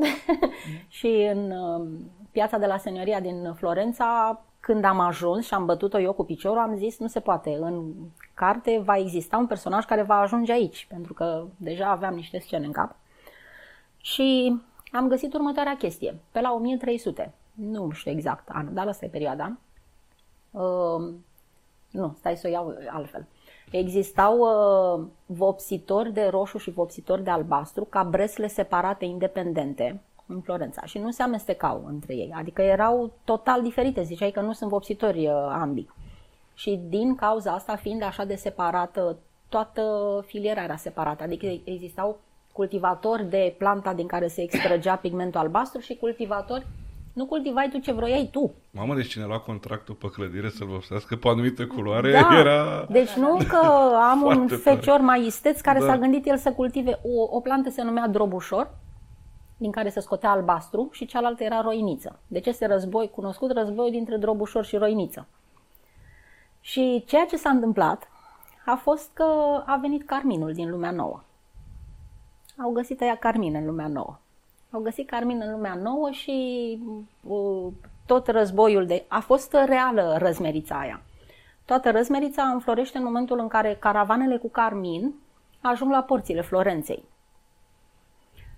și în piața de la Senioria din Florența, când am ajuns și am bătut-o eu cu piciorul, am zis, nu se poate, în carte va exista un personaj care va ajunge aici, pentru că deja aveam niște scene în cap. Și am găsit următoarea chestie, pe la o mie trei sute, nu știu exact anul, dar asta e perioada. Uh, nu, stai să o iau altfel. Existau uh, vopsitori de roșu și vopsitori de albastru ca bresle separate, independente, în Florența și nu se amestecau între ei, adică erau total diferite, ziceai că nu sunt vopsitori uh, ambii. Și din cauza asta, fiind așa de separată, toată filiera era separată, adică existau cultivatori de planta din care se extragea pigmentul albastru și cultivatori. Nu cultivai tu ce vroiai tu. Mamă, deci cine lua contractul pe clădire să-l vopsească pe o anumită culoare da. era... Deci nu că am un fecior mai isteț care da. s-a gândit el să cultive o, o plantă se numea drobușor, din care se scotea albastru și cealaltă era roiniță. Deci este război cunoscut, războiul dintre drobușor și roiniță. Și ceea ce s-a întâmplat a fost că a venit carminul din lumea nouă. Au găsit aia carmin în lumea nouă. Au găsit carmin în lumea nouă și uh, tot războiul de... A fost reală răzmerița aia. Toată răzmerița înflorește în momentul în care caravanele cu carmin ajung la porțile Florenței.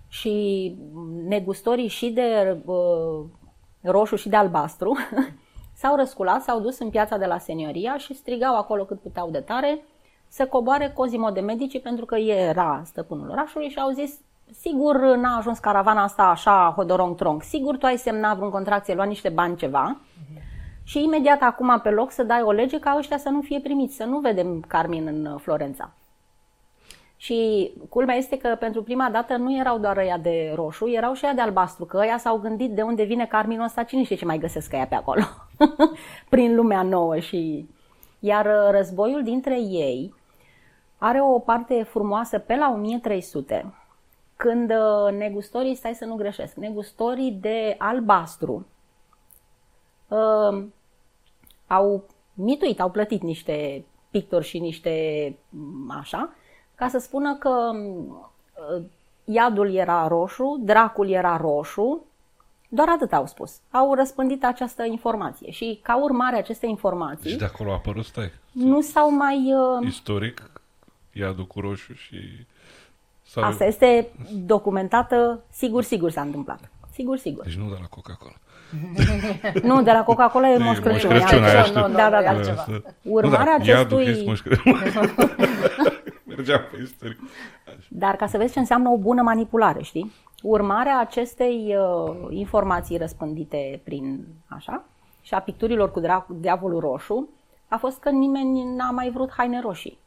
Și negustorii și de uh, roșu și de albastru s-au răsculat, s-au dus în piața de la Senioria și strigau acolo cât puteau de tare să coboare Cosimo de Medici, pentru că era stăpânul orașului și au zis: sigur n-a ajuns caravana asta așa hodorong-trong, sigur tu ai semnat vreun contract, ți-ai luat niște bani, ceva, uh-huh. și imediat acum pe loc să dai o lege ca ăștia să nu fie primiți, să nu vedem Carmin în Florența. Și culmea este că pentru prima dată nu erau doar ăia de roșu, erau și ăia de albastru, că ăia s-au gândit de unde vine Carminul ăsta, cine știe ce mai găsesc ăia pe acolo, prin lumea nouă. Și... Iar războiul dintre ei are o parte frumoasă pe la o mie trei sute, când negustorii, stai să nu greșesc, negustorii de albastru uh, au mituit, au plătit niște pictori și niște așa, ca să spună că uh, iadul era roșu, dracul era roșu, doar atât au spus. Au răspândit această informație și ca urmare acestei informații... Și de acolo a apărut, stai. Nu s-au mai... Uh, istoric, iadul cu roșu și... Sau... Asta este documentată, sigur, sigur s-a întâmplat. Sigur, sigur. Deci nu de la Coca-Cola. Nu, de la Coca-Cola e Moș Crăciun. Moș Crăciun, aia știu. Da, da, da. Urmarea nu, da, acestui... Iadul Moș Crăciun. Mergeam pe istoric. Dar ca să vezi ce înseamnă o bună manipulare, știi? Urmarea acestei uh, informații răspândite prin așa și a picturilor cu diavolul roșu a fost că nimeni n-a mai vrut haine roșii.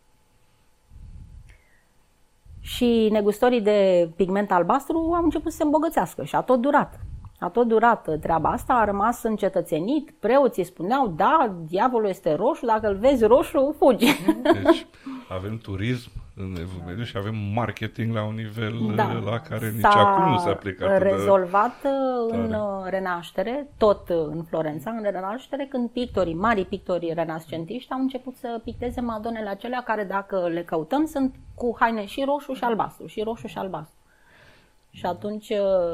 Și negustorii de pigment albastru au început să se îmbogățească și a tot durat. A tot durat treaba asta, a rămas încetățenit, preoții spuneau: da, diavolul este roșu, dacă îl vezi roșu, fugi. Deci avem turism în Evul Mediu și avem marketing la un nivel da. la care nici S-a acum nu se aplică atât rezolvat de în tare. Renaștere, tot în Florența, în Renaștere, când pictorii, mari pictori renascentiști au început să picteze madonele acelea care, dacă le căutăm, sunt cu haine și roșu și albastru, și roșu și albastru. Și atunci...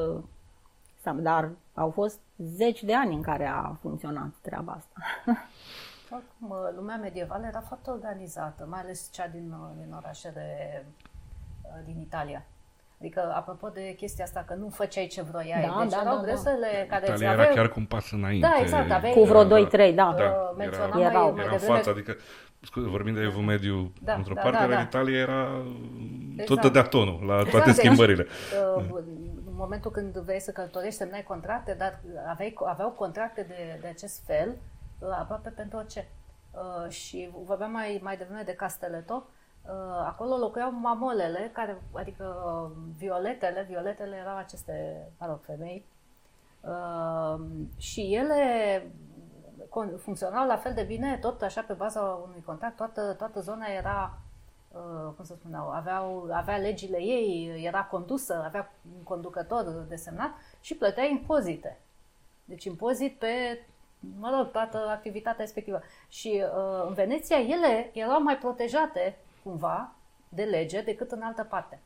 Dar au fost zeci de ani în care a funcționat treaba asta. Oricum, lumea medievală era foarte organizată, mai ales cea din, din orașele din Italia. Adică, apropo de chestia asta, că nu făceai ce vroiai. Da, deci da, erau da, gresele da. care Italia aveau... era chiar cu un pas înainte. Da, exact. Aveai... Cu vreo doi trei, da. da. Menționam era, mai, era, mai era devreme... în față, adică, scuze, vorbim de Evul Mediu da, într-o da, parte, da, dar da. Italia era exact. tot dădea tonul la toate exact, schimbările. În momentul când vrei să călătorești, semnai contracte, dar aveai, aveau contracte de, de acest fel aproape pentru orice. Uh, și vorbeam mai, mai devreme de Castelletto. Uh, acolo locuiau mamolele, care, adică uh, violetele, violetele erau aceste, mă rog, femei. Uh, și ele funcționau la fel de bine, tot așa pe baza unui contract. Toată, toată zona era, uh, cum să spuneau, aveau, avea legile ei, era condusă, avea un conducător desemnat și plătea impozite. Deci impozit pe, mă rog, toată activitatea respectivă. Și uh, în Veneția ele erau mai protejate, cumva, de lege decât în altă parte.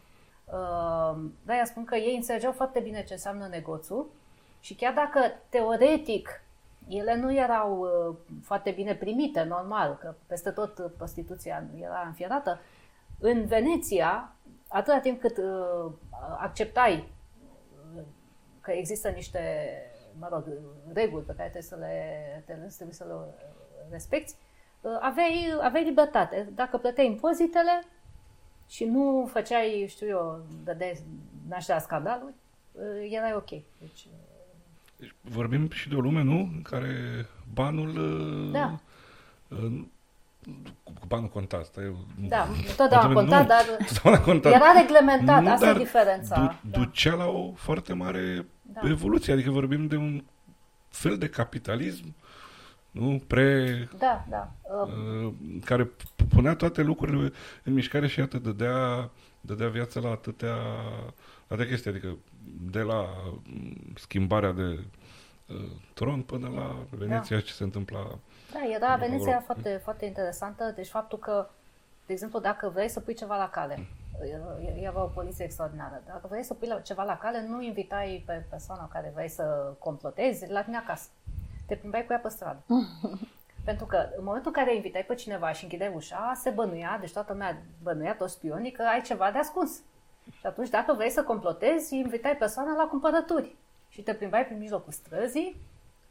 Uh, de-aia spun că ei înțelegeau foarte bine ce înseamnă negoțul și chiar dacă, teoretic, ele nu erau uh, foarte bine primite, normal, că peste tot prostituția era înfierată, în Veneția, atâta timp cât uh, acceptai uh, că există niște, mă rog, reguli pe care trebuie să le, trebuie să le respecti, uh, aveai, aveai libertate. Dacă plăteai impozitele și nu făceai, știu eu, dădeai nașterea scandalului, uh, erai ok. Deci, uh, Deci vorbim și de o lume, nu? În care banul... Da. Uh, banul conta, asta e... Da, totdeauna conta, nu, dar totdeauna conta. era reglementat, nu, asta dar e diferența. Du- da. ducea la o foarte mare da. evoluție, adică vorbim de un fel de capitalism, nu? Pre... Da, da. Uh, care punea toate lucrurile în mișcare și atât dădea, dădea viață la atâtea, la atâtea chestii, adică de la schimbarea de uh, tron până la Veneția, da. Ce se întâmpla. Da, era Veneția era foarte, foarte interesantă, deci faptul că, de exemplu, dacă vrei să pui ceva la cale, era o poliție extraordinară, dacă vrei să pui ceva la cale, nu invitai pe persoana care vrei să complotezi la tine acasă. Te plimbai cu ea pe stradă. Pentru că în momentul în care invitai pe cineva și închideai ușa, se bănuia, deci toată lumea bănuia, toți spionii, că ai ceva de ascuns. Și atunci, dacă vrei să complotezi, invitai persoana la cumpărături. Și te plimbai prin mijlocul străzii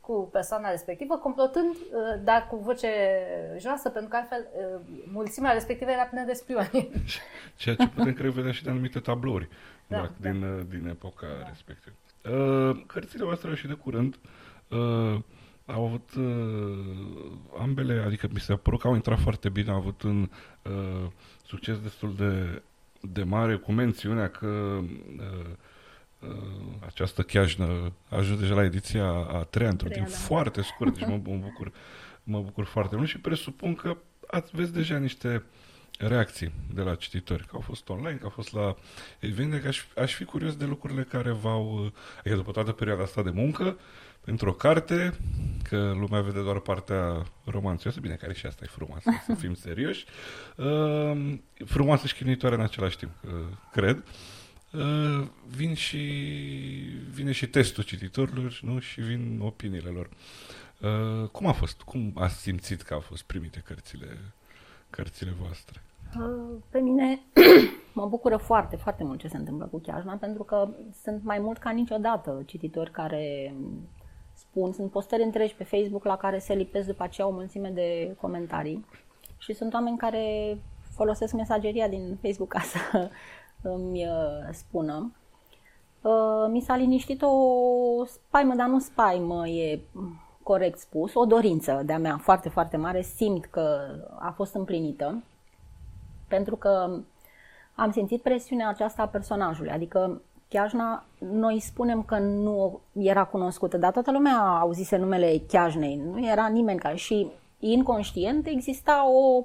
cu persoana respectivă, complotând, dar cu voce joasă, pentru că altfel mulțimea respectivă era plină de spioni. Ceea ce putem, cred, vedea și de anumite tablouri da, da, da. din, din epoca da. respectivă. Uh, cărțile voastre și de curând uh, au avut uh, ambele, adică mi se părut că au intrat foarte bine, au avut un uh, succes destul de, de mare, cu mențiunea că uh, uh, această chiajnă a ajuns deja la ediția a treia, într-un timp da. foarte scurt, deci mă, mă, bucur, mă bucur foarte mult și presupun că aveți deja niște reacții de la cititori, că au fost online, că au fost la evenimente, că aș, aș fi curios de lucrurile care v-au, adică după toată perioada asta de muncă, pentru o carte, că lumea vede doar partea romanțioasă, bine, care și asta e frumoasă, să fim serioși, uh, frumoasă și chinuitoare în același timp, uh, cred. Uh, vin și, vine și testul cititorilor, nu? Și vin opiniile lor. Uh, cum a fost? Cum ați simțit că au fost primite cărțile, cărțile voastre? Pe mine mă bucură foarte, foarte mult ce se întâmplă cu Chiajna, pentru că sunt mai mult ca niciodată cititori care spun, sunt postări întregi pe Facebook la care se lipesc după aceea o mulțime de comentarii și sunt oameni care folosesc mesageria din Facebook ca să îmi spună. Mi s-a liniștit o spaimă, dar nu spaimă, e corect spus, o dorință de-a mea foarte, foarte mare, simt că a fost împlinită, pentru că am simțit presiunea aceasta a personajului, adică Chiajna, noi spunem că nu era cunoscută, dar toată lumea auzise numele Chiajnei, nu era nimeni care și inconștient exista o,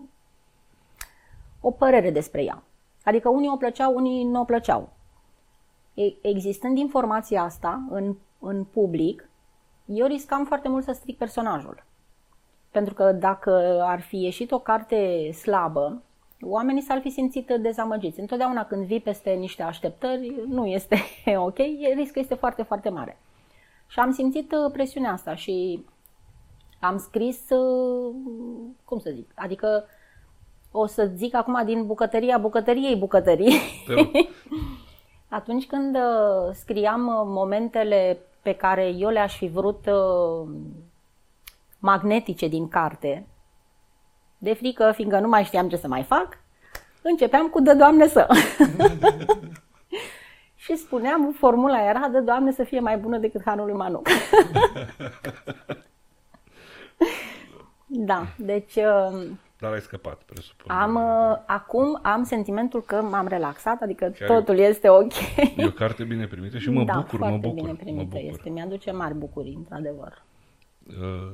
o părere despre ea. Adică unii o plăceau, unii nu o plăceau. Existând informația asta în, în public, eu riscam foarte mult să stric personajul. Pentru că dacă ar fi ieșit o carte slabă, oamenii s-ar fi simțit dezamăgiți. Întotdeauna când vii peste niște așteptări, nu este ok, riscul este foarte, foarte mare. Și am simțit presiunea asta și am scris, cum să zic, adică o să zic acum din bucătăria bucătăriei bucătării. Atunci când scriam momentele pe care eu le-aș fi vrut magnetice din carte, de frică, fiindcă nu mai știam ce să mai fac, începeam cu "Dă, Doamne, să". Și spuneam, formula era "Dă, Doamne, să fie mai bună decât hanul lui Manuc". Da, deci... Dar ai scăpat, presupun. Am, acum am sentimentul că m-am relaxat, adică chiar totul este ok. E o carte bine primită și mă da, bucur, mă bucur. bine primită mă bucur. este, mi-aduce mari bucurii, într-adevăr. Uh,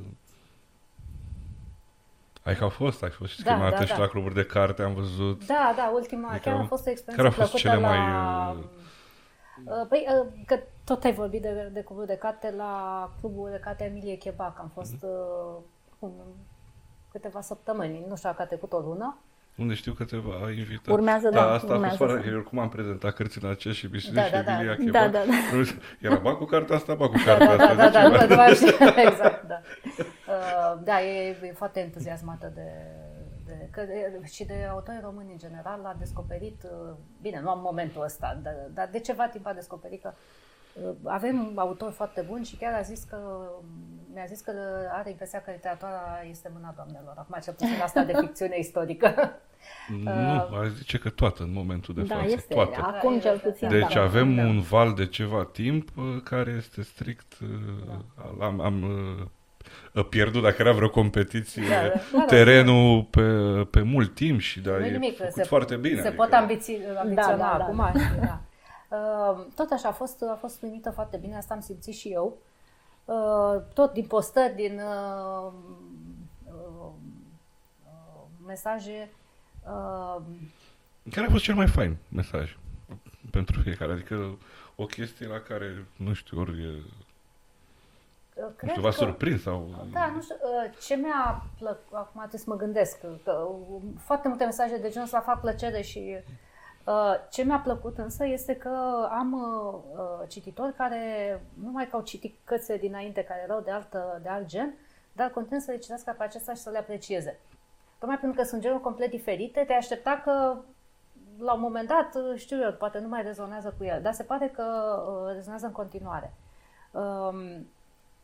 ai că au fost, ai fost și da, chemată da, și da. la cluburi de carte, am văzut. Da, da, ultima, de chiar a fost o experiență care au fost plăcută cele la... mai... Păi, că tot ai vorbit de, de clubul de carte, la clubul de carte Emilie Chebac. Am fost mm. uh, câteva săptămâni, nu știu dacă a trecut o lună. Unde știu că te va invita. Urmează, da. da, Asta urmează a fost foarte, să... că eu oricum am prezentat cărțile în aceea și Bișine da, și da, da. Emilia Chebac. Da, da, da. Era ba cu cartea asta, ba cu Da, cartea da, asta. da, da, Deci da, era- da, exact, da. Uh, da, e, e foarte entuziasmată de, de, că, de, și de autorii români în general. A descoperit, uh, bine, nu am momentul ăsta, dar, dar de ceva timp a descoperit că uh, avem autori foarte buni și chiar a zis că, mi-a zis că are impresia că literatura este mâna doamnelor. Acum, cel puțin asta de ficțiune istorică. Nu, aș zice că toată în momentul de Da, față. este, Toată. acum cel puțin. Deci da, avem da. un val de ceva timp uh, care este strict... Uh, am am uh, pierdut, dacă era vreo competiție, Da, da, da, terenul pe, pe mult timp și da, Nu e nimic, făcut se, foarte bine. Se adică... pot ambiți, ambiționa Da, da, da. acum. Da. Uh, tot așa, a fost, a fost primită foarte bine, asta am simțit și eu. Uh, tot din postări, din uh, uh, uh, mesaje. Uh, Care a fost cel mai fain mesaj pentru fiecare? Adică o chestie la care, nu știu, ori e, nu cred știu, v-a că, surprins sau... Da, nu știu, uh, ce mi-a plăcut, acum trebuie să mă gândesc, că, că uh, foarte multe mesaje de genul ăsta fac plăcere și uh, ce mi-a plăcut însă este că am uh, cititori care nu mai că au citit cărțile dinainte care erau de, altă, de alt gen, dar continuă să le citească pe acestea și să le aprecieze. Tocmai pentru că sunt genuri complet diferite, te aștepta că la un moment dat, știu eu, poate nu mai rezonează cu el, dar se pare că uh, rezonează în continuare. Um,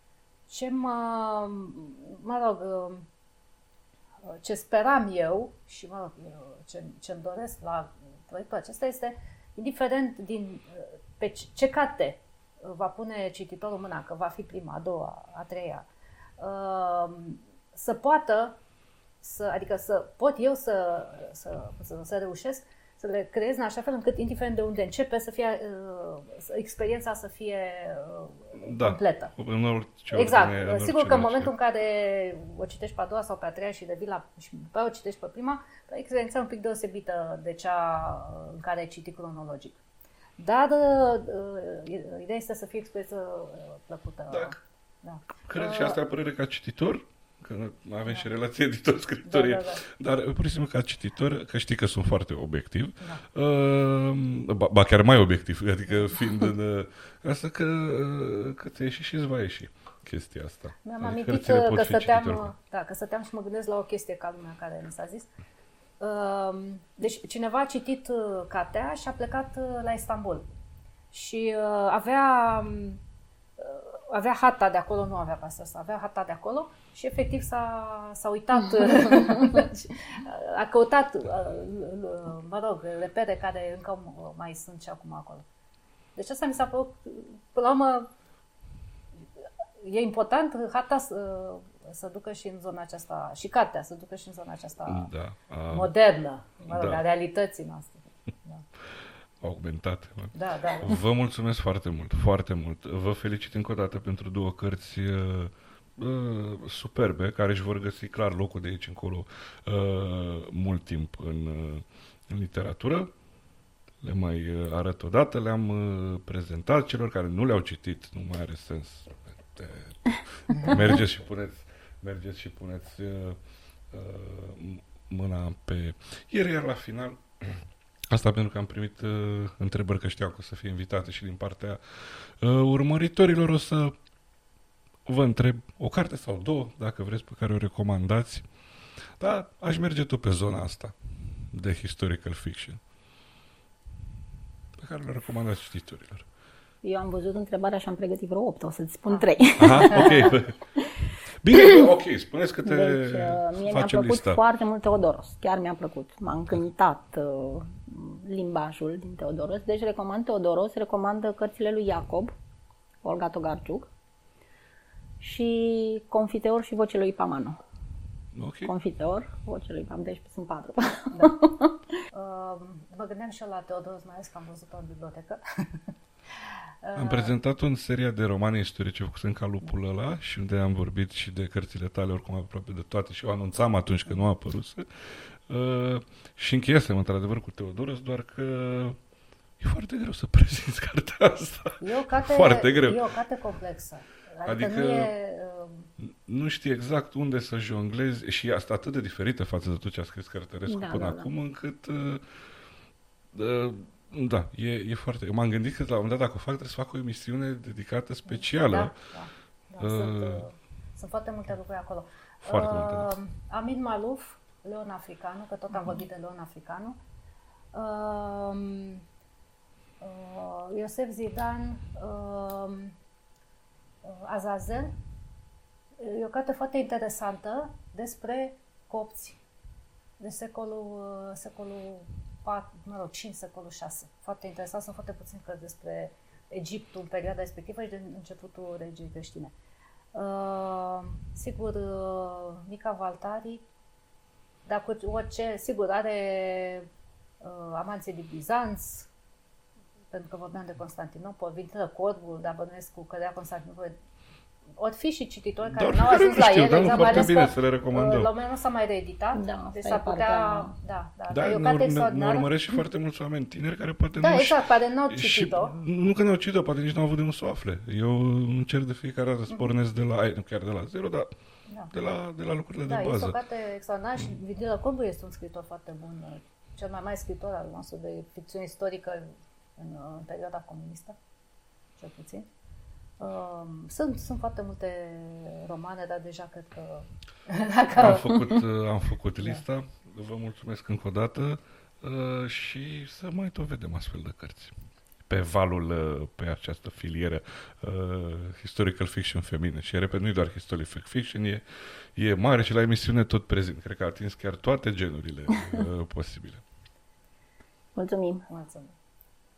ce mă, mă rog, ce speram eu și mă rog, ce, ce-mi doresc la proiectul acesta este, indiferent din pe ce carte va pune cititorul mâna, că va fi prima, a doua, a treia, să poată, să, adică să pot eu să, să, să, să reușesc să le creez în așa fel încât, indiferent de unde începe, să fie uh, experiența să fie uh, da, completă. În orice exact. Ordine, în Sigur că în momentul în care o citești pe a doua sau pe a treia și revii la și după aia o citești pe prima, experiența un pic deosebită de cea în care ai citit cronologic. Dar uh, ideea este să fie experiență uh, plăcută. Da. Da. Cred uh, și asta părere ca cititor, că avem da. și relație editor-scritorie, da, da, da. dar pur și simplu ca cititor, că știi că sunt foarte obiectiv, da. uh, ba, ba chiar mai obiectiv, adică fiind în asta că, că ți-a ieșit și îți va ieși chestia asta. Mi-am adică amintit că, că, stăteam, da, că stăteam și mă gândesc la o chestie ca lumea care mi s-a zis. Uh, deci cineva a citit uh, cartea și a plecat uh, la Istanbul și uh, avea... Uh, avea hata de acolo, nu avea pasă asta, avea hata de acolo și efectiv s-a, s-a uitat, a căutat, mă rog, repere care încă mai sunt și acum acolo. Deci asta mi s-a părut, până la urmă, e important hata să, să ducă și în zona aceasta, și cartea să ducă și în zona aceasta da, a, modernă, mă rog, da. a realității noastre. Da. Augmentate. Da, da. Vă mulțumesc foarte mult, foarte mult. Vă felicit încă o dată pentru două cărți uh, uh, superbe, care își vor găsi clar locul de aici încolo uh, mult timp în, uh, în literatură. Le mai uh, arăt odată, le-am uh, prezentat celor care nu le-au citit, nu mai are sens. Mergeți și puneți, mergeți și puneți uh, uh, mâna pe... Ieri, iar la final... Asta pentru că am primit uh, întrebări, că știam că o să fie invitate și din partea uh, urmăritorilor. O să vă întreb o carte sau două, dacă vreți, pe care o recomandați. Dar aș merge tot pe zona asta de historical fiction, pe care le recomandați cititorilor. Eu am văzut întrebarea și am pregătit vreo opt, o să-ți spun trei. Aha, ok. Bine, ok, spuneți că te deci, uh, mie mi-a plăcut lista. foarte mult Teodoros. Chiar mi-a plăcut. M-a încântat uh, limbajul din Teodoros. Deci recomand Teodoros, recomand cărțile lui Iacob, Olga Tokarczuk, și Confiteor și Vocea lui Pamano. Okay. Confiteor, Vocea lui Pamano, deci sunt patru. Da. uh, mă gândeam și eu la Teodoros, mai ales că am văzut-o în bibliotecă. Am prezentat-o în seria de romane istorice făcute în Calupul ăla și unde am vorbit și de cărțile tale, oricum aproape de toate, și o anunțam atunci că nu a apărut. Uh, și încheiasem într-adevăr cu Teodoros, doar că e foarte greu să prezinți cartea asta. E o carte, foarte greu. E o carte complexă. Adică, adică nu, e, uh... nu știi exact unde să jonglezi și asta atât de diferită față de tot ce a scris Cărtărescu da, până da, acum, da. încât... Uh, uh, Da, e, e foarte... M-am gândit că la un moment dat, dacă o fac, trebuie să fac o emisiune dedicată specială. Da, da, da. Uh, sunt, uh, sunt foarte multe lucruri acolo. Foarte uh, multe, da. Amin Maluf, Leon Africanu, că tot am vorbit de Leon Africanu. Uh, uh, Iosef Zidan, uh, uh, Azazel. E o carte foarte interesantă despre copți de secolul, uh, secolul patru, mă rog, cinci, secolul șase. Foarte interesant, sunt foarte puțin cărți despre Egiptul în perioada respectivă și de începutul regiei creștine. Uh, sigur, uh, Mica Valtari, dar cu orice, sigur, are uh, Amanții din Bizanț, pentru că vorbeam de Constantinopol, Vintră Corbu, dar bănuiesc cu cădea Constantinopol. Ori fi și cititori care Doar n-au ajuns la știu, el, dar exact, nu mai ales bine că să le recomandăm. la un moment nu s-a mai reeditat, Da, deci asta s-ar e putea... partea- Da, da, Da, e o ne, carte ne, ne extraordinară. urmăresc și foarte mulți oameni tineri care poate Da, nu exact, poate n-au și, citit-o. nu că n-au citit-o, poate nici n-au avut de unde să o afle. Eu încerc de fiecare dată să pornesc de la, ai, nu chiar de la zero, dar Da. de la, de la lucrurile Da, de este bază. o carte extraordinară și Vigila Corbu este un scriitor foarte bun, cel mai mare scriitor al nostru de ficțiune istorică în, în perioada comunistă, cel puțin. Uh, sunt, sunt foarte multe romane, dar deja cred că... Dacă... Am făcut, am făcut lista, vă mulțumesc încă o dată uh, și să mai tot vedem astfel de cărți. pe valul, uh, pe această filieră uh, historical fiction feminine. Și, repet, nu e doar historical fiction, e, e mare și la emisiune tot prezent. Cred că a atins chiar toate genurile uh, posibile. Mulțumim! Mulțumim!